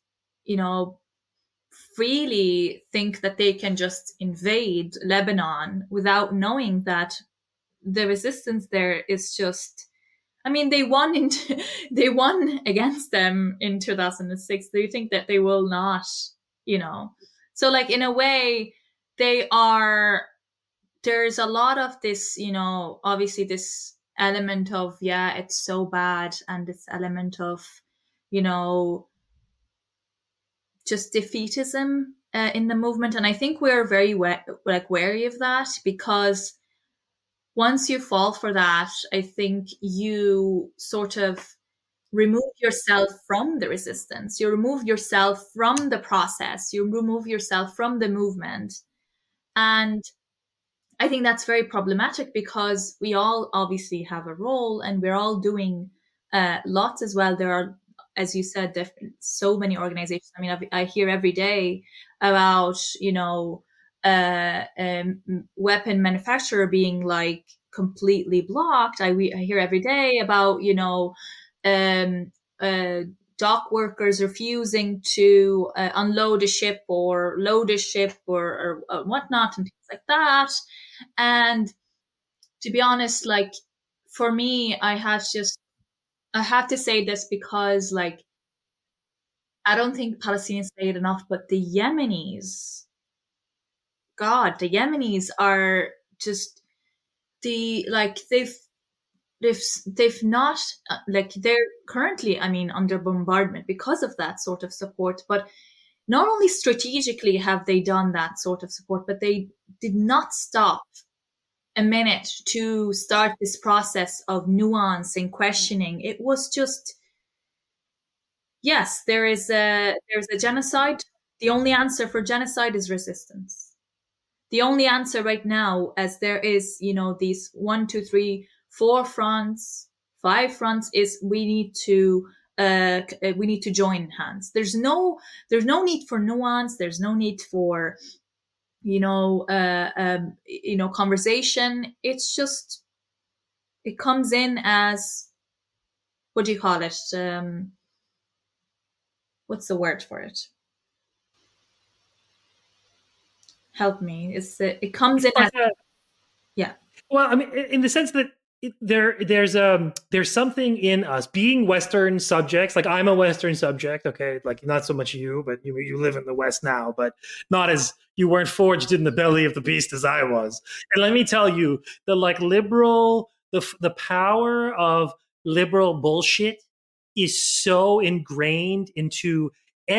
C: freely think that they can just invade Lebanon without knowing that the resistance there is just, they won they won against them in 2006. Do you think that they will not, so like in a way there's a lot of this, obviously this element of, yeah, it's so bad, and this element of, just defeatism in the movement. And I think we're very wary of that, because once you fall for that, I think you sort of remove yourself from the resistance. You remove yourself from the process. You remove yourself from the movement. And I think that's very problematic, because we all obviously have a role and we're all doing lots as well. There are, as you said, so many organizations. I hear every day about, weapon manufacturer being like completely blocked. I hear every day about, dock workers refusing to unload a ship or load a ship or whatnot and things like that. And to be honest, like for me, I have to say this, because like I don't think Palestinians say it enough, but the Yemenis are just they've not like they're currently, I mean, under bombardment because of that sort of support. But not only strategically have they done that sort of support, but they did not stop a minute to start this process of nuance and questioning. It was just, yes, there's a genocide. The only answer for genocide is resistance. The only answer right now, as there is, these 1, 2, 3, 4 fronts, 5 fronts, is we need to join hands. There's no need for nuance. There's no need for conversation. It's just, it comes in as, what do you call it? What's the word for it? Help me. It comes in as, yeah.
A: Well, I mean, in the sense that there's something in us being Western subjects. Like, I'm a Western subject, okay? Like, not so much you, but you live in the West now, but not as, you weren't forged in the belly of the beast as I was. And let me tell you, the power of liberal bullshit is so ingrained into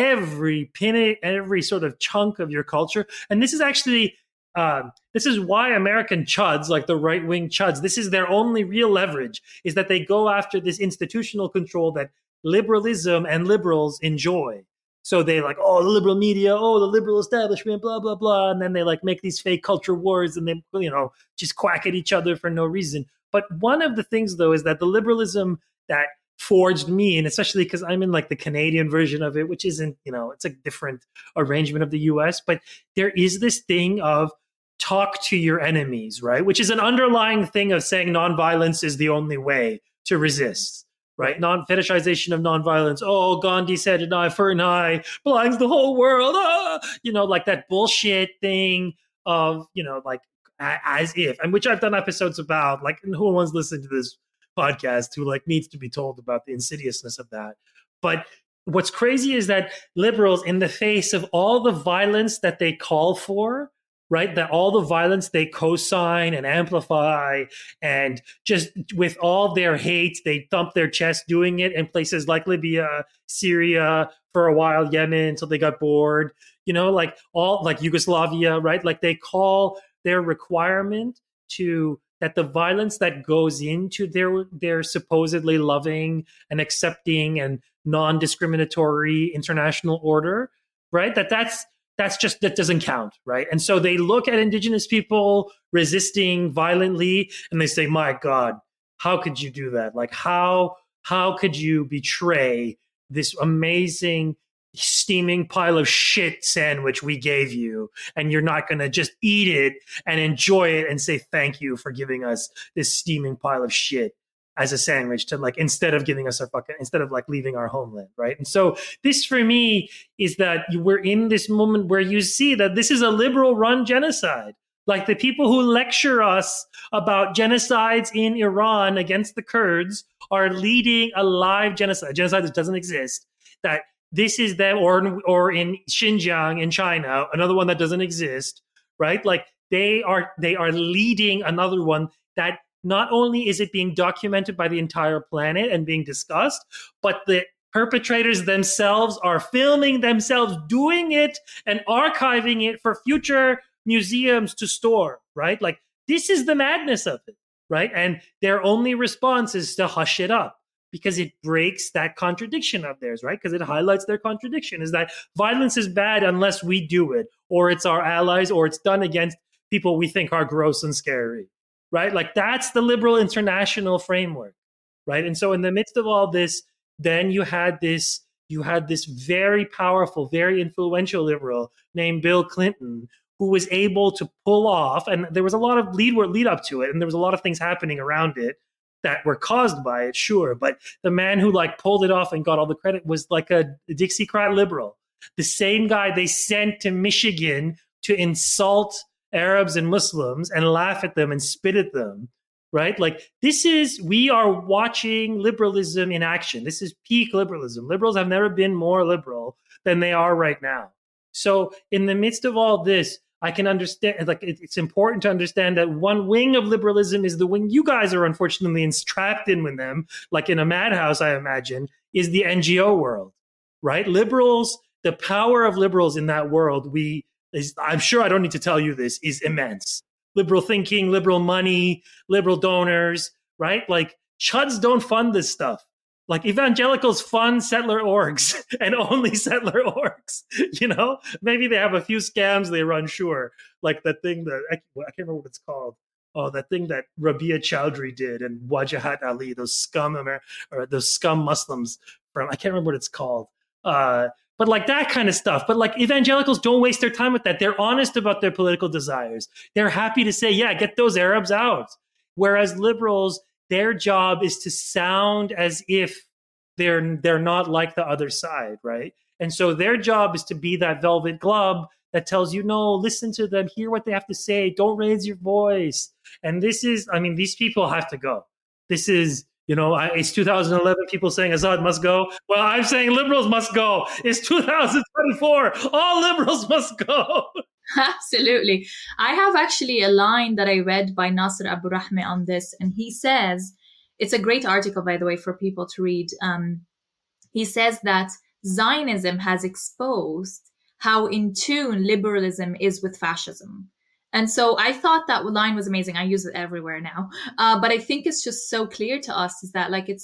A: every sort of chunk of your culture. And this is actually, this is why American chuds, like the right-wing chuds, this is their only real leverage, is that they go after this institutional control that liberalism and liberals enjoy. So they like, oh, the liberal media, oh, the liberal establishment, blah, blah, blah. And then they like make these fake culture wars and they, just quack at each other for no reason. But one of the things, though, is that the liberalism that forged me, and especially because I'm in like the Canadian version of it, which isn't, it's a different arrangement of the US, but there is this thing of talk to your enemies, right? Which is an underlying thing of saying nonviolence is the only way to resist, right? Fetishization of nonviolence. Oh, Gandhi said an eye for an eye blinds the whole world. Like that bullshit thing of, like as if, and which I've done episodes about, like who wants to listen to this podcast who like needs to be told about the insidiousness of that. But what's crazy is that liberals, in the face of all the violence that they call for, right, that all the violence they co-sign and amplify, and just with all their hate, they thump their chest doing it in places like Libya, Syria, for a while, Yemen, until they got bored, like all like Yugoslavia, right? Like they call their requirement to that the violence that goes into their supposedly loving and accepting and non-discriminatory international order, right? That's just, that doesn't count, right? And so they look at Indigenous people resisting violently and they say, my God, how could you do that? Like, how could you betray this amazing steaming pile of shit sandwich we gave you, and you're not going to just eat it and enjoy it and say thank you for giving us this steaming pile of shit as a sandwich, to like, instead of giving us instead of like leaving our homeland, right? And so this for me is that we're in this moment where you see that this is a liberal run genocide. Like the people who lecture us about genocides in Iran against the Kurds are leading a live genocide that doesn't exist, that this is them, or in Xinjiang in China, another one that doesn't exist, right? Like they are leading another one that not only is it being documented by the entire planet and being discussed, but the perpetrators themselves are filming themselves doing it and archiving it for future museums to store, right? Like this is the madness of it, right? And their only response is to hush it up, because it breaks that contradiction of theirs, right? Because it highlights their contradiction, is that violence is bad unless we do it, or it's our allies, or it's done against people we think are gross and scary, right? Like that's the liberal international framework, right? And so in the midst of all this, then you had this very powerful, very influential liberal named Bill Clinton, who was able to pull off, and there was a lot of lead up to it, and there was a lot of things happening around it that were caused by it, sure. But the man who like pulled it off and got all the credit was like a Dixiecrat liberal. The same guy they sent to Michigan to insult Arabs and Muslims and laugh at them and spit at them, right? Like we are watching liberalism in action. This is peak liberalism. Liberals have never been more liberal than they are right now. So in the midst of all this, I can understand, like, it's important to understand that one wing of liberalism is the wing you guys are unfortunately trapped in with them, like in a madhouse, I imagine, is the NGO world, right? Liberals, the power of liberals in that world, I'm sure I don't need to tell you this, is immense. Liberal thinking, liberal money, liberal donors, right? Like, chuds don't fund this stuff. Like, evangelicals fund settler orgs and only settler orgs, you know? Maybe they have a few scams they run, sure. Like that thing that, I can't remember what it's called. Oh, that thing that Rabia Chowdhury did and Wajahat Ali, those scum Muslims from, I can't remember what it's called. But like that kind of stuff. But like evangelicals don't waste their time with that. They're honest about their political desires. They're happy to say, yeah, get those Arabs out. Whereas liberals, their job is to sound as if they're not like the other side, right? And so their job is to be that velvet glove that tells you, no, listen to them, hear what they have to say, don't raise your voice. And this is, I mean, these people have to go. This is, you know, it's 2011, people saying Assad must go. Well, I'm saying liberals must go. It's 2024. All liberals must go.
C: Absolutely. I have actually a line that I read by Nasser Abu Rahme on this, and he says, it's a great article, by the way, for people to read. He says that Zionism has exposed how in tune liberalism is with fascism. And so I thought that line was amazing. I use it everywhere now. But I think it's just so clear to us is that like it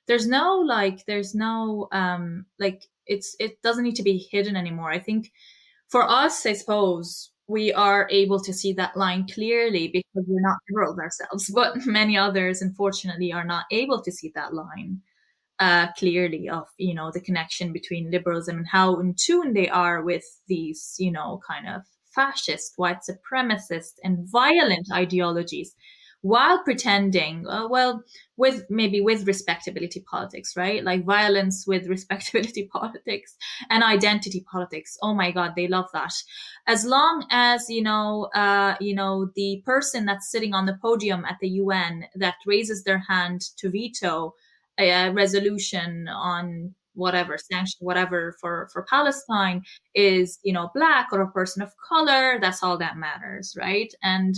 C: doesn't need to be hidden anymore. I think for us, I suppose, we are able to see that line clearly because we're not liberals ourselves, but many others, unfortunately, are not able to see that line clearly of, you know, the connection between liberalism and how in tune they are with these, you know, kind of fascist, white supremacist and violent ideologies, while pretending, with respectability politics, right? Like violence with respectability politics and identity politics. Oh my God, they love that. As long as, the person that's sitting on the podium at the UN that raises their hand to veto a resolution on whatever sanction, whatever for Palestine is, you know, Black or a person of color, that's all that matters, right? And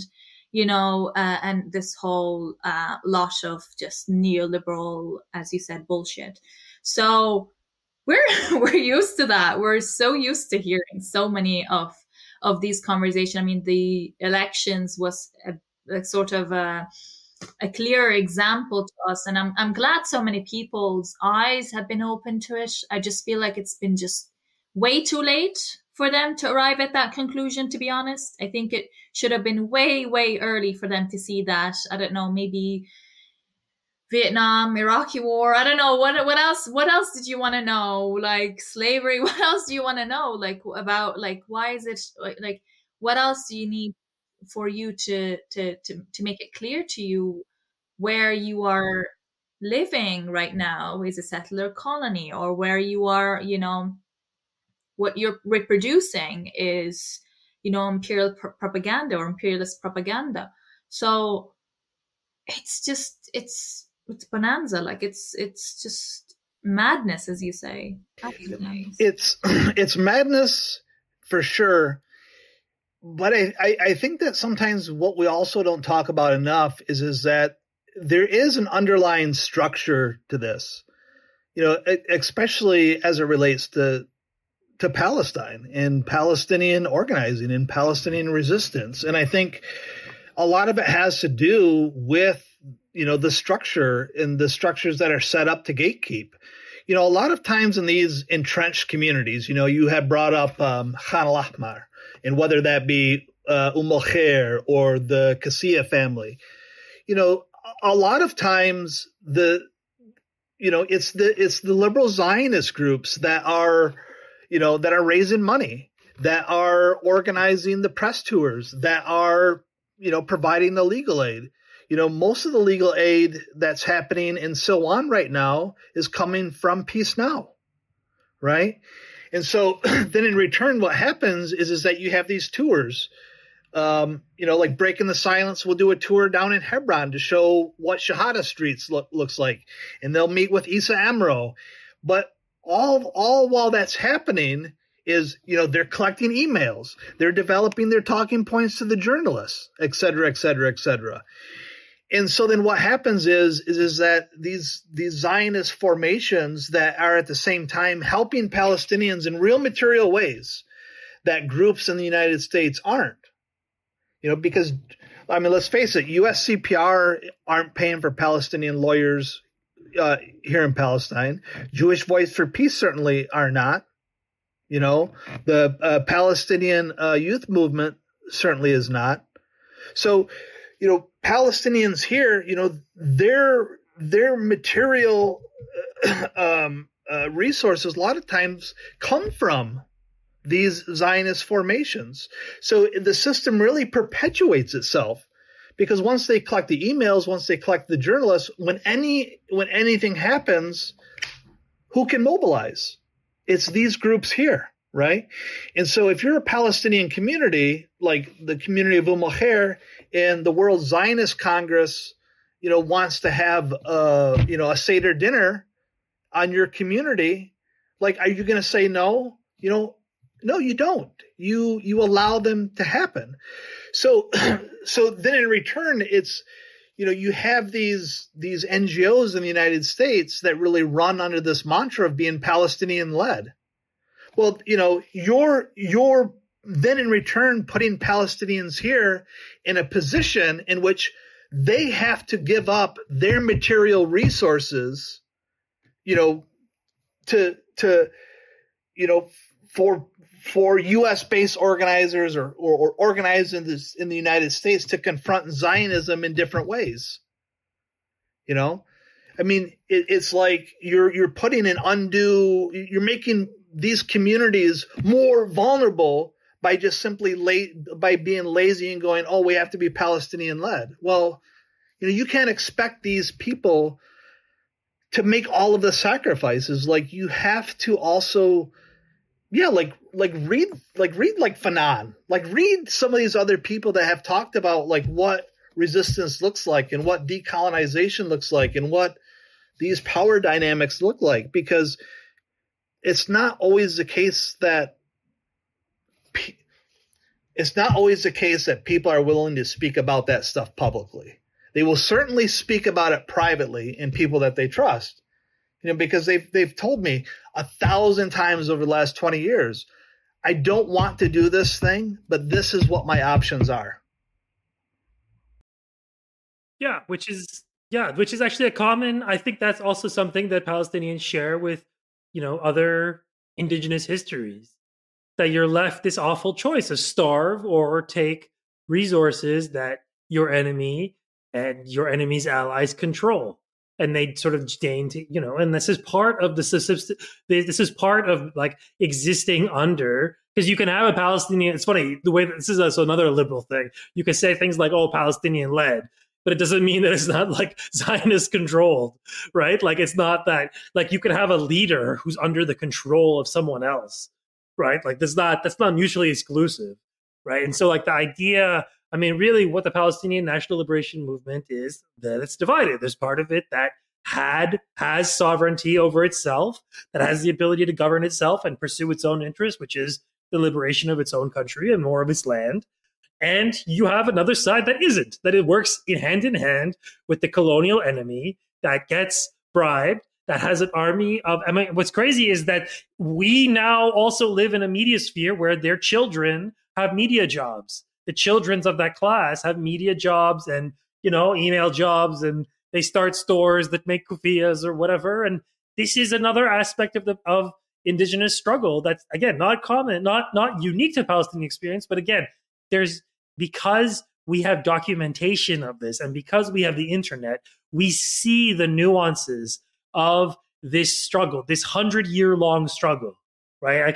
C: and this whole lot of just neoliberal, as you said, bullshit. So we're used to that. We're so used to hearing so many of these conversations. I mean, the elections was a sort of a clear example to us, and I'm glad so many people's eyes have been open to it. I just feel like it's been just way too late for them to arrive at that conclusion, to be honest. I think it should have been way, way early for them to see that. I don't know, maybe Vietnam, Iraqi war. I don't know. What else did you want to know? Like slavery. What else do you want to know? Like about, like, why is it, like, what else do you need for you to make it clear to you where you are living right now is a settler colony, or where you are, you know, what you're reproducing is, you know, imperial propaganda or imperialist propaganda. So it's just, it's bonanza. Like it's just madness, as you say. Absolutely.
B: It's madness for sure. But I think that sometimes what we also don't talk about enough is that there is an underlying structure to this, you know, especially as it relates to Palestine and Palestinian organizing and Palestinian resistance. And I think a lot of it has to do with, you know, the structure and the structures that are set up to gatekeep. You know, a lot of times in these entrenched communities, you know, you have brought up Khan al-Ahmar, and whether that be al-Khair or the Qassia family, you know, a lot of times it's the liberal Zionist groups that are raising money, that are organizing the press tours, that are, you know, providing the legal aid. You know, most of the legal aid that's happening in Silwan right now is coming from Peace Now, right? And so then in return, what happens is that you have these tours, like Breaking the Silence will do a tour down in Hebron to show what Shahada Streets looks like. And they'll meet with Issa Amro. But all while that's happening, is, they're collecting emails, they're developing their talking points to the journalists, et cetera, et cetera, et cetera. And so then what happens is that these Zionist formations that are at the same time helping Palestinians in real material ways that groups in the United States aren't, because, let's face it, USCPR aren't paying for Palestinian lawyers here in Palestine. Jewish Voice for Peace certainly are not. The Palestinian youth movement certainly is not. So, Palestinians here, their material resources a lot of times come from these Zionist formations. So the system really perpetuates itself, because once they collect the emails, once they collect the journalists, when anything happens, who can mobilize? It's these groups here, right? And so if you're a Palestinian community, like the community of Khair, and the World Zionist Congress, wants to have a Seder dinner on your community, like, are you going to say no? No, you don't. You allow them to happen. So then in return, it's, you have these NGOs in the United States that really run under this mantra of being Palestinian led. Well, you're then in return putting Palestinians here in a position in which they have to give up their material resources, for U.S.-based organizers or organized in the United States to confront Zionism in different ways. It's like you're putting you're making these communities more vulnerable by just simply by being lazy and going, oh, we have to be Palestinian led. Well, you can't expect these people to make all of the sacrifices. Like, you have to also, read Fanon, read some of these other people that have talked about what resistance looks like and what decolonization looks like and what these power dynamics look like, because it's not always the case that people are willing to speak about that stuff publicly. They will certainly speak about it privately in people that they trust, because they've told me 1,000 times over the last 20 years, I don't want to do this thing, but this is what my options are.
A: Yeah, which is actually a common, I think that's also something that Palestinians share with, other indigenous histories, that you're left this awful choice of starve or take resources that your enemy and your enemy's allies control. And they sort of deign to, and this is part of this is part of existing under, because you can have a Palestinian, it's funny, the way that this is also another liberal thing. You can say things like, oh, Palestinian led, but it doesn't mean that it's not Zionist controlled, right? It's not that, you can have a leader who's under the control of someone else, right? That's not mutually exclusive, right? And so the idea, really what the Palestinian National Liberation Movement is, that it's divided. There's part of it that has sovereignty over itself, that has the ability to govern itself and pursue its own interests, which is the liberation of its own country and more of its land. And you have another side that isn't, that it works in hand with the colonial enemy, that gets bribed, that has an army of, what's crazy is that we now also live in a media sphere where their children have media jobs. The children of that class have media jobs and, email jobs, and they start stores that make kufiyas or whatever. And this is another aspect of indigenous struggle that's, again, not common, not unique to Palestinian experience, but again, because we have documentation of this and because we have the internet, we see the nuances of this struggle, this 100-year-long struggle, right?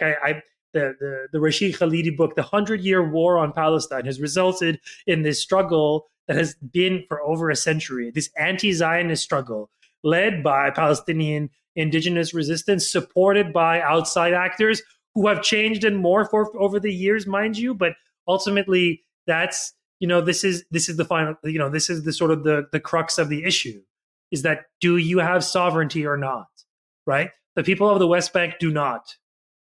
A: The Rashid Khalidi book, The 100-Year War on Palestine, has resulted in this struggle that has been for over a century, this anti-Zionist struggle led by Palestinian indigenous resistance, supported by outside actors who have changed and morphed over the years, mind you, but ultimately that's, this is the final, this is the sort of the crux of the issue, is that do you have sovereignty or not, right? The people of the West Bank do not.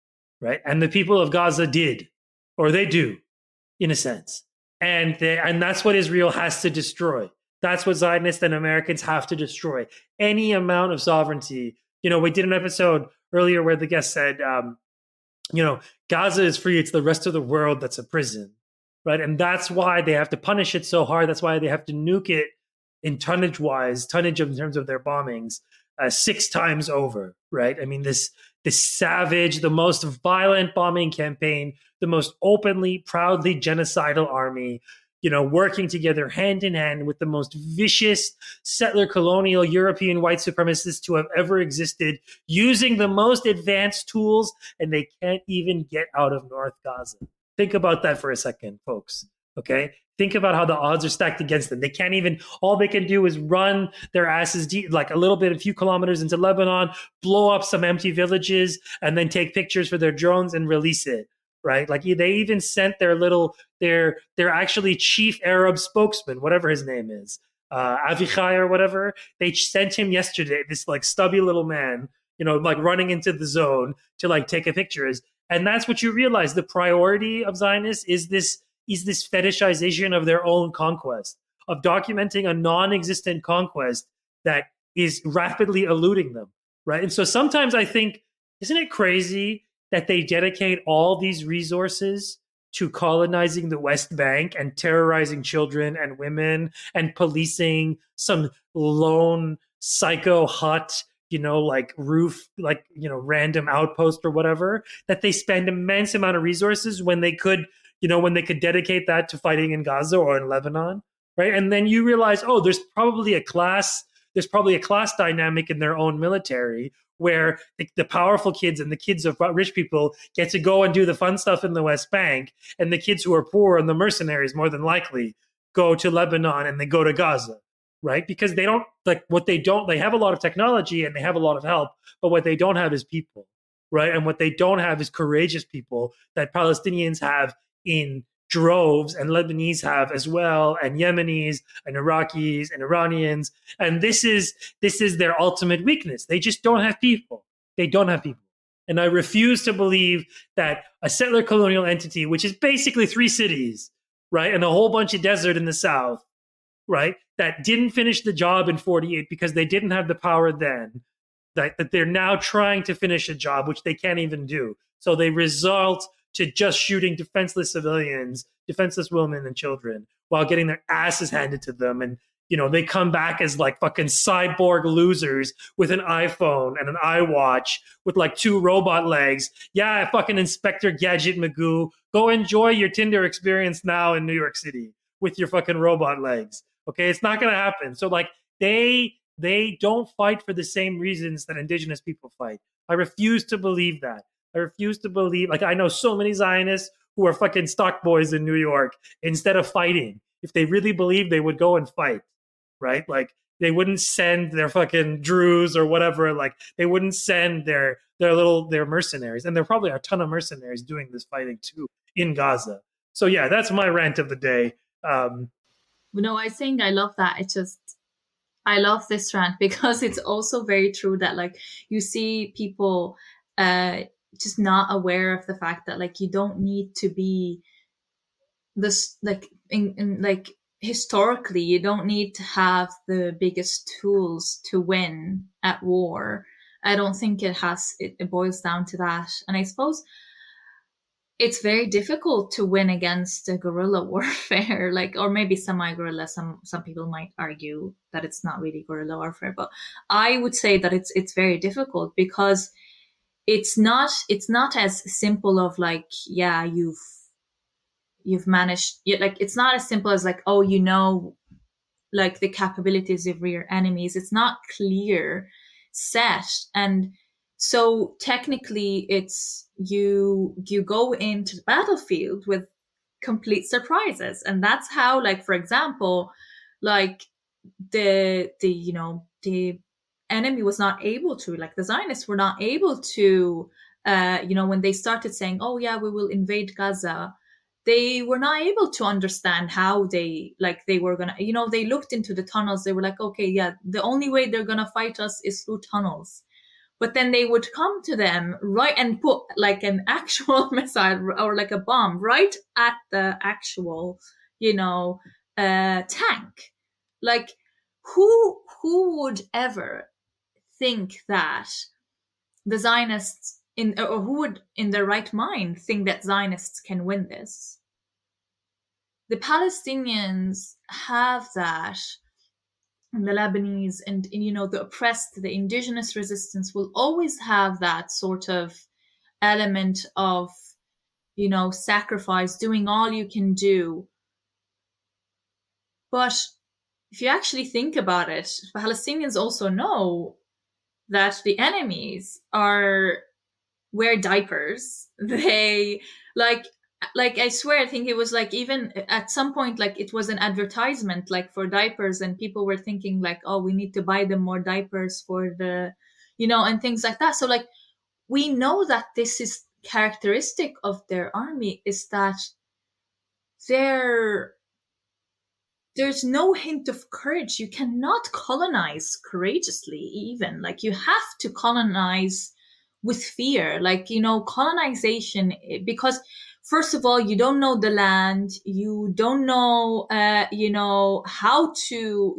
A: right? And the people of Gaza did, or they do, in a sense. And that's what Israel has to destroy. That's what Zionists and Americans have to destroy. Any amount of sovereignty. We did an episode earlier where the guest said, Gaza is free. It's the rest of the world that's a prison, right? And that's why they have to punish it so hard. That's why they have to nuke it in tonnage in terms of their bombings, 6 times over, right? I mean, this savage, the most violent bombing campaign, the most openly, proudly genocidal army, working together hand in hand with the most vicious settler colonial European white supremacists to have ever existed, using the most advanced tools, and they can't even get out of North Gaza. Think about that for a second, folks. Okay? Think about how the odds are stacked against them. They can't even, all they can do is run their asses deep, like a few kilometers into Lebanon, blow up some empty villages, and then take pictures for their drones and release it. Right? Like they even sent their actually chief Arab spokesman, whatever his name is, Avichai or whatever. They sent him yesterday, this like stubby little man, like running into the zone to like take a picture. And that's what you realize. The priority of Zionists is this fetishization of their own conquest, of documenting a non-existent conquest that is rapidly eluding them. Right? And so sometimes I think, isn't it crazy that they dedicate all these resources to colonizing the West Bank and terrorizing children and women and policing some lone psycho hut, random outpost or whatever, that they spend immense amount of resources when they could dedicate that to fighting in Gaza or in Lebanon, right? And then you realize, there's probably a class dynamic in their own military where the powerful kids and the kids of rich people get to go and do the fun stuff in the West Bank, and the kids who are poor and the mercenaries more than likely go to Lebanon and they go to Gaza, right? Because they have a lot of technology and they have a lot of help, but what they don't have is people, right? And what they don't have is courageous people that Palestinians have in droves, and Lebanese have as well, and Yemenis and Iraqis and Iranians. And this is their ultimate weakness. They just don't have people. They don't have people. And I refuse to believe that a settler colonial entity, which is basically 3 cities, right, and a whole bunch of desert in the south, right, that didn't finish the job in 48 because they didn't have the power then, that they're now trying to finish a job which they can't even do. So they result to just shooting defenseless civilians, defenseless women and children, while getting their asses handed to them. And, they come back as like fucking cyborg losers with an iPhone and an iWatch with like 2 robot legs. Yeah, fucking Inspector Gadget Magoo. Go enjoy your Tinder experience now in New York City with your fucking robot legs. Okay, it's not going to happen. So like they don't fight for the same reasons that indigenous people fight. I refuse to believe that. I refuse to believe, I know so many Zionists who are fucking stock boys in New York instead of fighting. If they really believed, they would go and fight, right? Like they wouldn't send their fucking Druze or whatever. Like they wouldn't send their mercenaries. And there probably are a ton of mercenaries doing this fighting too in Gaza. So yeah, that's my rant of the day.
C: I think I love that. I love this rant because it's also very true that like you see people, just not aware of the fact that like you don't need to be this like in like historically you don't need to have the biggest tools to win at war. I don't think it boils down to that. And I suppose it's very difficult to win against a guerrilla warfare, or maybe semi-guerrilla. Some people might argue that it's not really guerrilla warfare, but I would say that it's very difficult because it's not as simple of like, yeah, you've managed, like, it's not as simple as like, like the capabilities of your enemies. It's not clear set. And so technically it's, you go into the battlefield with complete surprises. And that's how, like, for example, like the enemy was not able to, like the Zionists were not able to, when they started saying, oh yeah, we will invade Gaza, they were not able to understand how they were going to, they looked into the tunnels. They were like, okay, yeah, the only way they're going to fight us is through tunnels. But then they would come to them right and put like an actual missile or like a bomb right at the actual, tank. Like, who would ever think that the Zionists or who would in their right mind think that Zionists can win this? The Palestinians have that, and the Lebanese, and the oppressed, the indigenous resistance will always have that sort of element of, sacrifice, doing all you can do. But if you actually think about it, Palestinians also know that the enemies wear diapers. They like I swear, I think it was like even at some point, like it was an advertisement like for diapers, and people were thinking like, oh, we need to buy them more diapers for the, and things like that. So like, we know that this is characteristic of their army, is that there's no hint of courage. You cannot colonize courageously, even. Like, you have to colonize with fear. Like, colonization, because first of all, you don't know the land. You don't know, how to,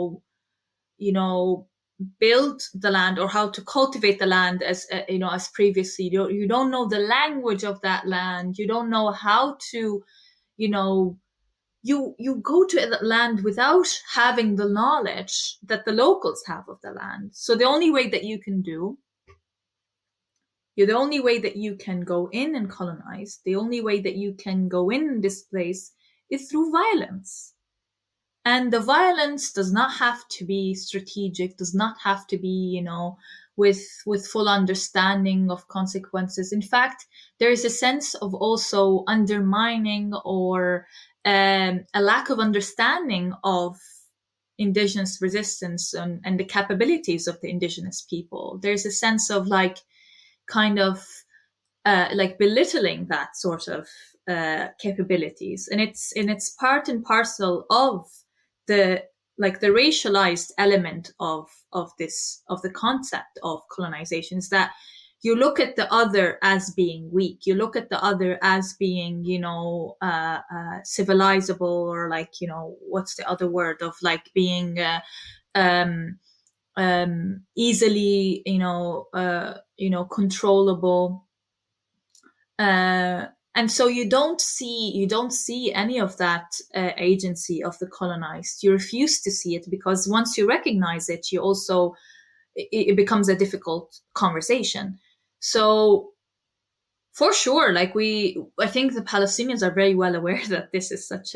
C: build the land or how to cultivate the land as, as previously. You don't know the language of that land. You don't know how to, you go to the land without having the knowledge that the locals have of the land. So the only way that you can go in and colonize, the only way that you can go in this place is through violence. And the violence does not have to be strategic, does not have to be, with full understanding of consequences. In fact, there is a sense of also undermining or a lack of understanding of indigenous resistance and the capabilities of the indigenous people. There's a sense of like belittling that sort of capabilities, and it's part and parcel of the racialized element of the concept of colonization, is that you look at the other as being weak. You look at the other as being, civilizable, or like, what's the other word of like being easily, controllable. And so you don't see any of that agency of the colonized. You refuse to see it, because once you recognize it, it becomes a difficult conversation. So for sure, like I think the Palestinians are very well aware that this is such,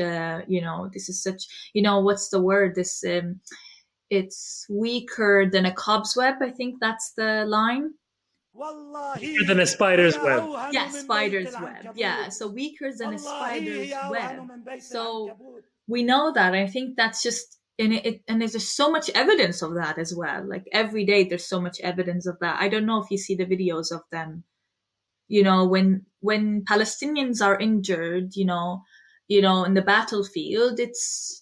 C: what's the word? This, it's weaker than a cobweb. I think that's the line.
A: Weaker than a spider's web.
C: Yeah, spider's web. Yeah, so weaker than a spider's web. So we know that. I think that's just, and there's so much evidence of that as well. Like every day, there's so much evidence of that. I don't know if you see the videos of them. When Palestinians are injured, in the battlefield, it's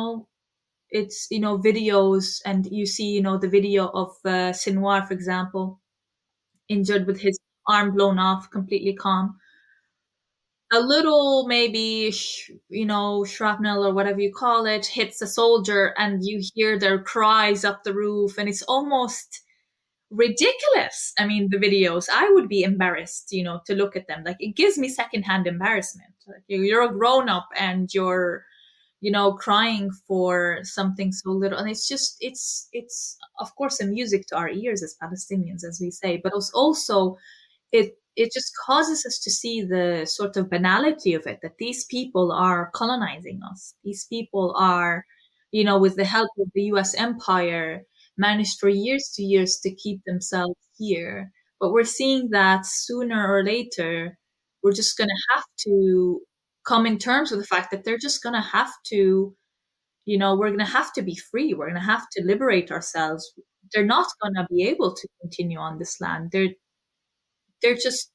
C: videos, and you see, the video of Sinwar, for example, injured with his arm blown off, completely calm. A little, maybe, shrapnel or whatever you call it, hits a soldier, and you hear their cries up the roof, and it's almost ridiculous. I mean, the videos, I would be embarrassed, to look at them. Like, it gives me secondhand embarrassment. Like, you're a grown up and you're, crying for something so little. And it's just, it's of course a music to our ears as Palestinians, as we say, but also it just causes us to see the sort of banality of it, that these people are colonizing us. These people are, with the help of the US empire, managed for years to keep themselves here. But we're seeing that sooner or later, we're just going to have to come in terms with the fact that they're just going to have to, we're going to have to be free. We're going to have to liberate ourselves. They're not going to be able to continue on this land. They're just,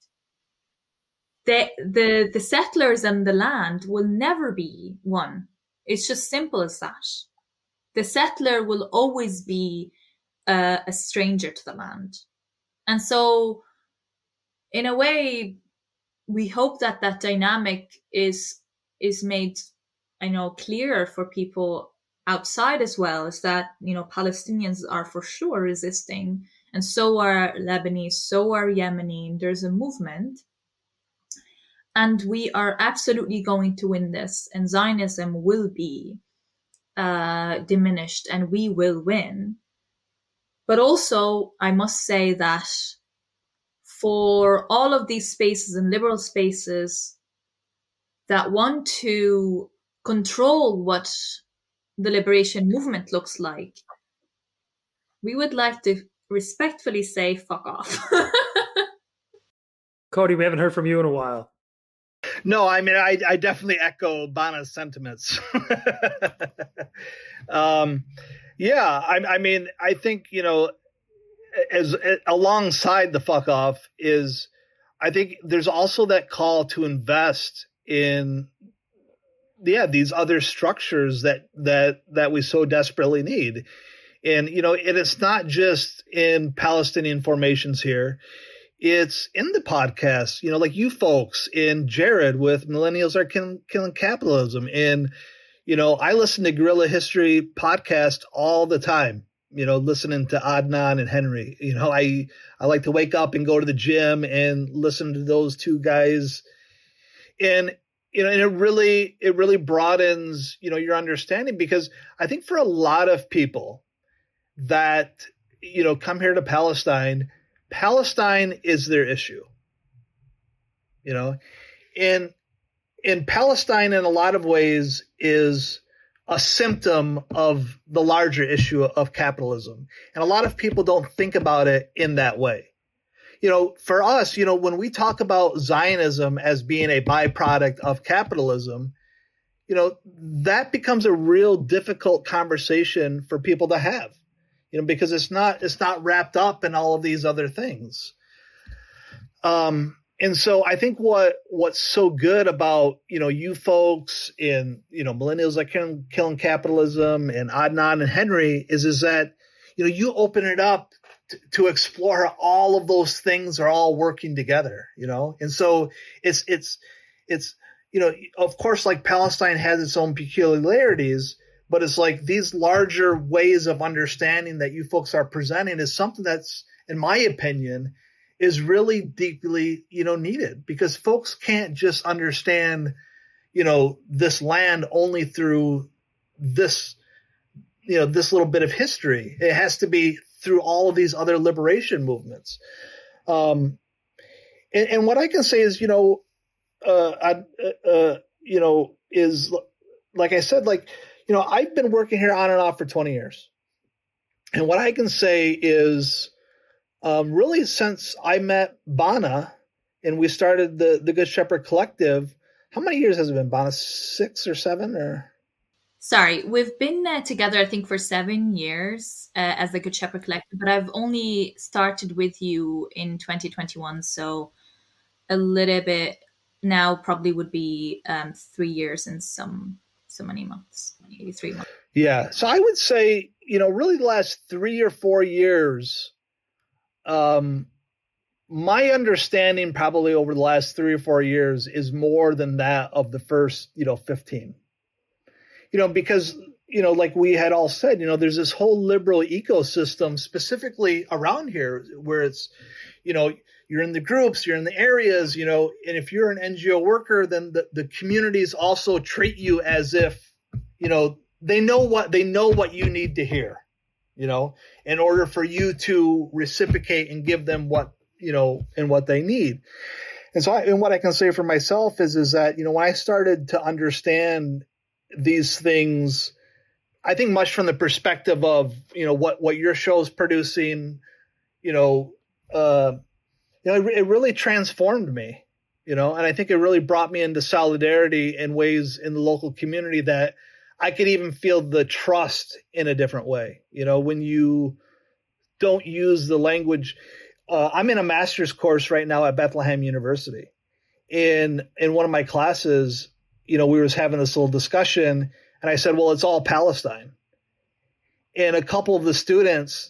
C: the settlers and the land will never be one. It's just simple as that. The settler will always be a stranger to the land. And so, in a way, we hope that that dynamic is made, clearer for people outside as well. Is that Palestinians are for sure resisting, and so are Lebanese, so are Yemeni. There's a movement, and we are absolutely going to win this, and Zionism will be diminished, and we will win. But also, I must say that for all of these spaces and liberal spaces that want to control what the liberation movement looks like, we would like to respectfully say, fuck off.
A: Cody, we haven't heard from you in a while.
B: No, I mean, I definitely echo Bana's sentiments. Yeah, I mean, I think, as alongside the fuck off is, I think there's also that call to invest in, these other structures that we so desperately need. And, it is not just in Palestinian formations here. It's in the podcast, like you folks, in Jared with Millennials Are Killing Capitalism. And, I listen to Guerrilla History podcast all the time, listening to Adnan and Henry. I like to wake up and go to the gym and listen to those two guys. And, and it really broadens, your understanding, because I think for a lot of people that, come here to Palestine is their issue, and Palestine in a lot of ways is a symptom of the larger issue of capitalism. And a lot of people don't think about it in that way. For us, when we talk about Zionism as being a byproduct of capitalism, that becomes a real difficult conversation for people to have. Because it's not wrapped up in all of these other things. And so I think what's so good about, you folks in, Millennials That Killing Capitalism and Adnan and Henry is that, you open it up to explore how all of those things are all working together, And so it's, of course, like Palestine has its own peculiarities, but it's like these larger ways of understanding that you folks are presenting is something that's, in my opinion, is really deeply, needed, because folks can't just understand, this land only through this, this little bit of history. It has to be through all of these other liberation movements. And what I can say is, is, like I said, I've been working here on and off for 20 years. And what I can say is, really since I met Bana and we started the Good Shepherd Collective, how many years has it been, Bana? 6 or 7 or?
C: Sorry, we've been together, I think, for 7 years as the Good Shepherd Collective, but I've only started with you in 2021. So a little bit now probably would be 3 years and so many months, maybe 3 months.
B: Yeah. So I would say, really the last 3 or 4 years, my understanding probably over the last 3 or 4 years is more than that of the first, 15. Because, like we had all said, there's this whole liberal ecosystem specifically around here where it's, you're in the groups, you're in the areas, and if you're an NGO worker, then the communities also treat you as if, they know what you need to hear, in order for you to reciprocate and give them what, and what they need. And so and what I can say for myself is that, when I started to understand these things, I think much from the perspective of, what your show is producing, it really transformed me, and I think it really brought me into solidarity in ways in the local community that I could even feel the trust in a different way. When you don't use the language, I'm in a master's course right now at Bethlehem University. In one of my classes, we was having this little discussion and I said, well, it's all Palestine. and a couple of the students,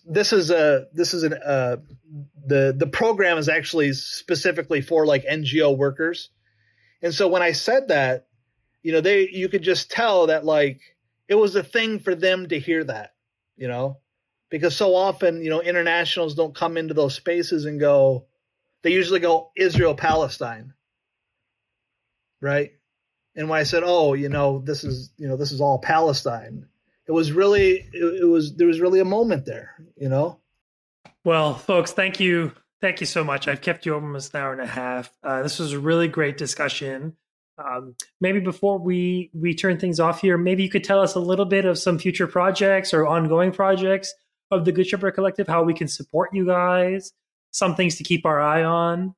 B: the program is actually specifically for like NGO workers. And so when I said that, you could just tell that like it was a thing for them to hear that, because so often, internationals don't come into those spaces and they usually go Israel, Palestine. Right. And when I said, this is all Palestine, there was really a moment there,
A: Well, folks, thank you. Thank you so much. I've kept you almost an hour and a half. This was a really great discussion. Maybe before we turn things off here, maybe you could tell us a little bit of some future projects or ongoing projects of the Good Shepherd Collective, how we can support you guys, some things to keep our eye on.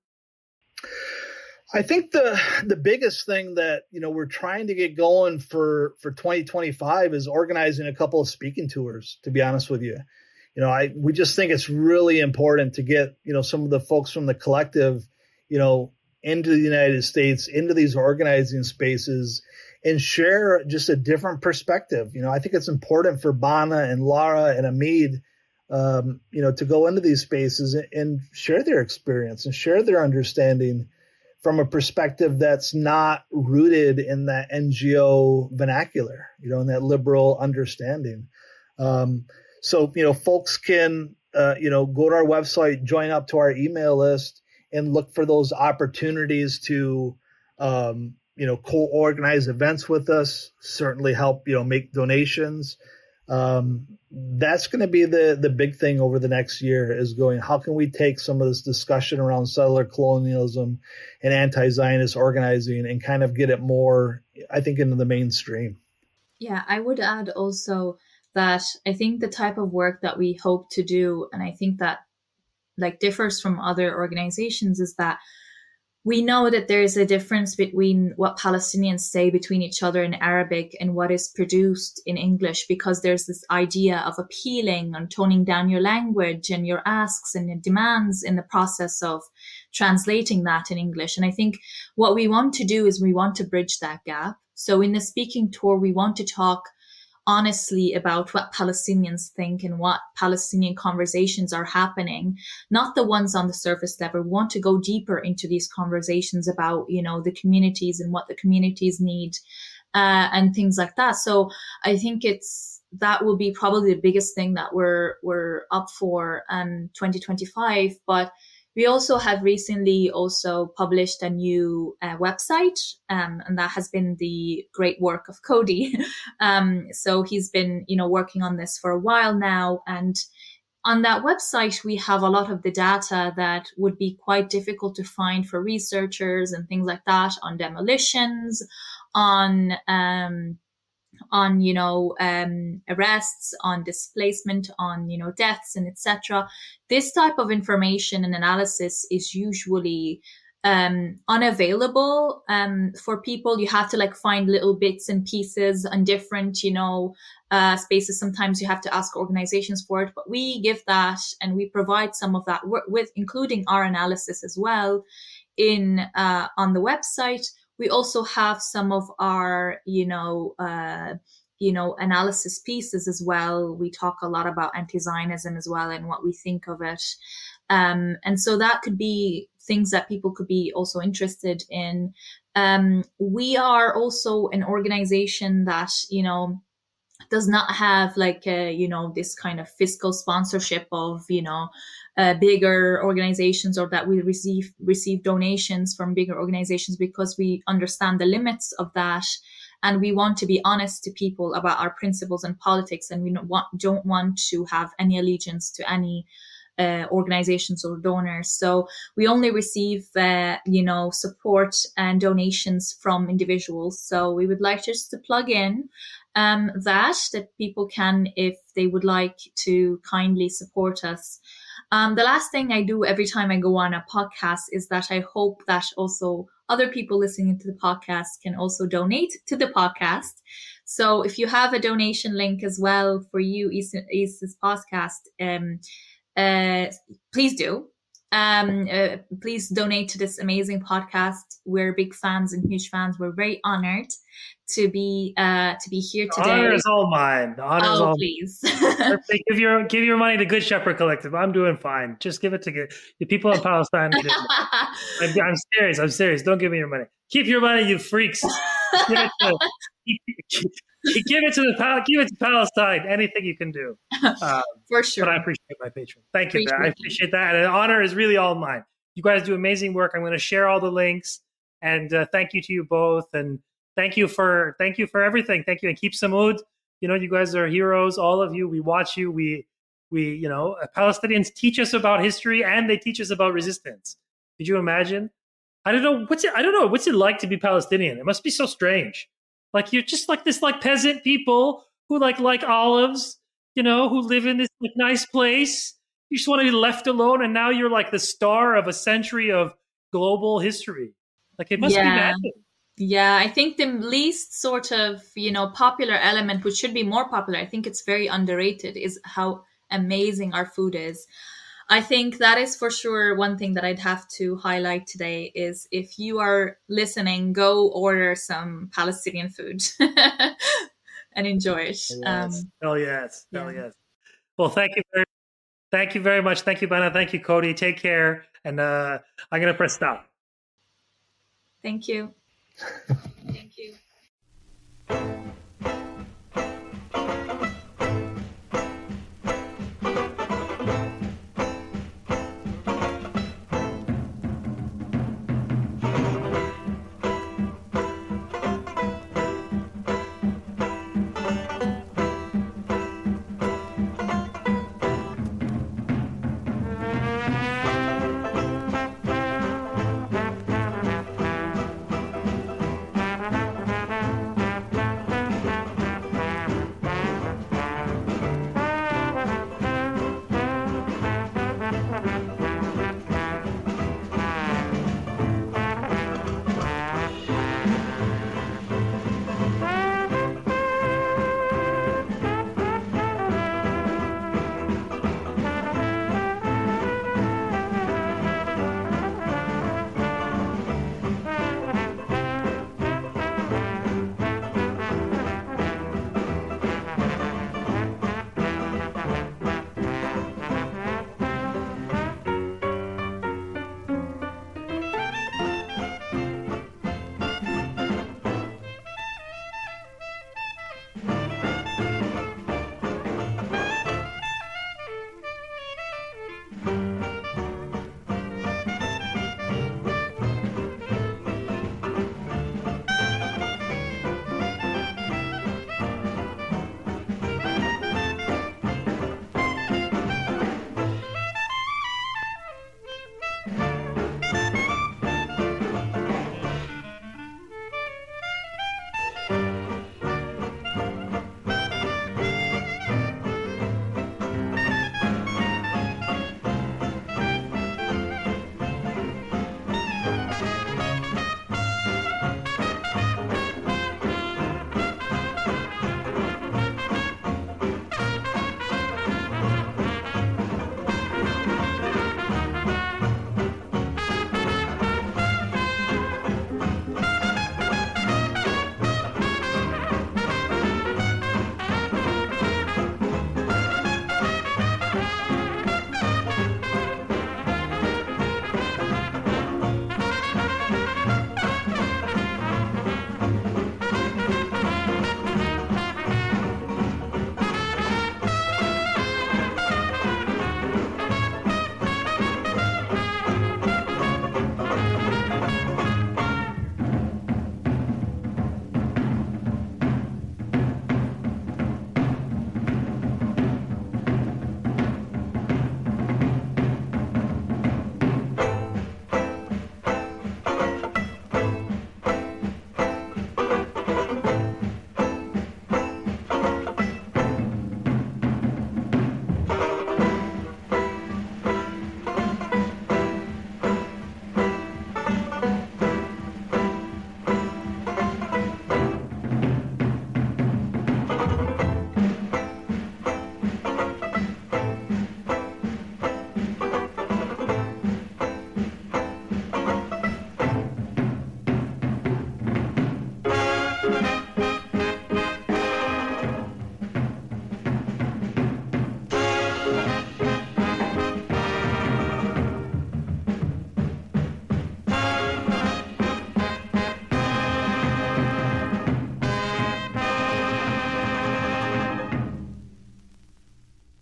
B: I think the biggest thing that, we're trying to get going for 2025 is organizing a couple of speaking tours, to be honest with you. We just think it's really important to get, some of the folks from the collective, into the United States, into these organizing spaces, and share just a different perspective. I think it's important for Bana and Lara and Amid, to go into these spaces and share their experience and share their understanding from a perspective that's not rooted in that NGO vernacular, in that liberal understanding. So, folks can, go to our website, join up to our email list, and look for those opportunities to, co-organize events with us, certainly help, make donations. That's going to be the big thing over the next year is how can we take some of this discussion around settler colonialism and anti-Zionist organizing and kind of get it more, I think, into the mainstream.
C: Yeah, I would add also that I think the type of work that we hope to do, and I think that like differs from other organizations, is that we know that there is a difference between what Palestinians say between each other in Arabic and what is produced in English, because there's this idea of appealing and toning down your language and your asks and your demands in the process of translating that in English. And I think what we want to do is we want to bridge that gap. So in the speaking tour, we want to talk honestly about what Palestinians think and what Palestinian conversations are happening, not the ones on the surface level. We want to go deeper into these conversations about, the communities and what the communities need, and things like that. So I think that will be probably the biggest thing that we're up for 2025. But we also have recently also published a new website, and that has been the great work of Cody. So he's been, working on this for a while now. And on that website, we have a lot of the data that would be quite difficult to find for researchers and things like that, on demolitions, on arrests, on displacement, on, deaths and etc. This type of information and analysis is usually unavailable for people. You have to find little bits and pieces on different, spaces. Sometimes you have to ask organizations for it, but we give that and we provide some of that with including our analysis as well on the website. We also have some of our, analysis pieces as well. We talk a lot about anti-Zionism as well and what we think of it. And so that could be things that people could be also interested in. We are also an organization that, does not have this kind of fiscal sponsorship of, bigger organizations, or that we receive donations from bigger organizations, because we understand the limits of that. And we want to be honest to people about our principles and politics. And we don't want to have any allegiance to any organizations or donors. So we only receive, support and donations from individuals. So we would like just to plug in that people can, if they would like to kindly support us. The last thing I do every time I go on a podcast is that I hope that also other people listening to the podcast can also donate to the podcast. So if you have a donation link as well for you, East's podcast, please do. please donate to this amazing podcast. We're big fans and huge fans. We're very honored to be here today.
A: The honor is all mine. The honor is all
C: please.
A: give your money to Good Shepherd Collective. I'm doing fine. Just give it to the people in Palestine. I'm serious. I'm serious. Don't give me your money. Keep your money, you freaks. Give it to Palestine. Anything you can do.
C: For sure.
A: But I appreciate my patron. Thank you. I appreciate that. And the honor is really all mine. You guys do amazing work. I'm going to share all the links. And thank you to you both. And thank you for everything. Thank you. And keep Samud. You guys are heroes. All of you. We watch you. We Palestinians teach us about history and they teach us about resistance. Could you imagine? I don't know. What's it like to be Palestinian? It must be so strange. Like you're just like this like peasant people who like olives, who live in this like nice place. You just want to be left alone, and now you're like the star of a century of global history. Like it must be magic.
C: Yeah, I think the least sort of, popular element, which should be more popular, I think it's very underrated, is how amazing our food is. I think that is for sure one thing that I'd have to highlight today is if you are listening, go order some Palestinian food and enjoy it.
A: Hell yes. Well, thank you very much. Thank you, Bana. Thank you, Cody. Take care. And I'm going to press stop.
C: Thank you. Thank you.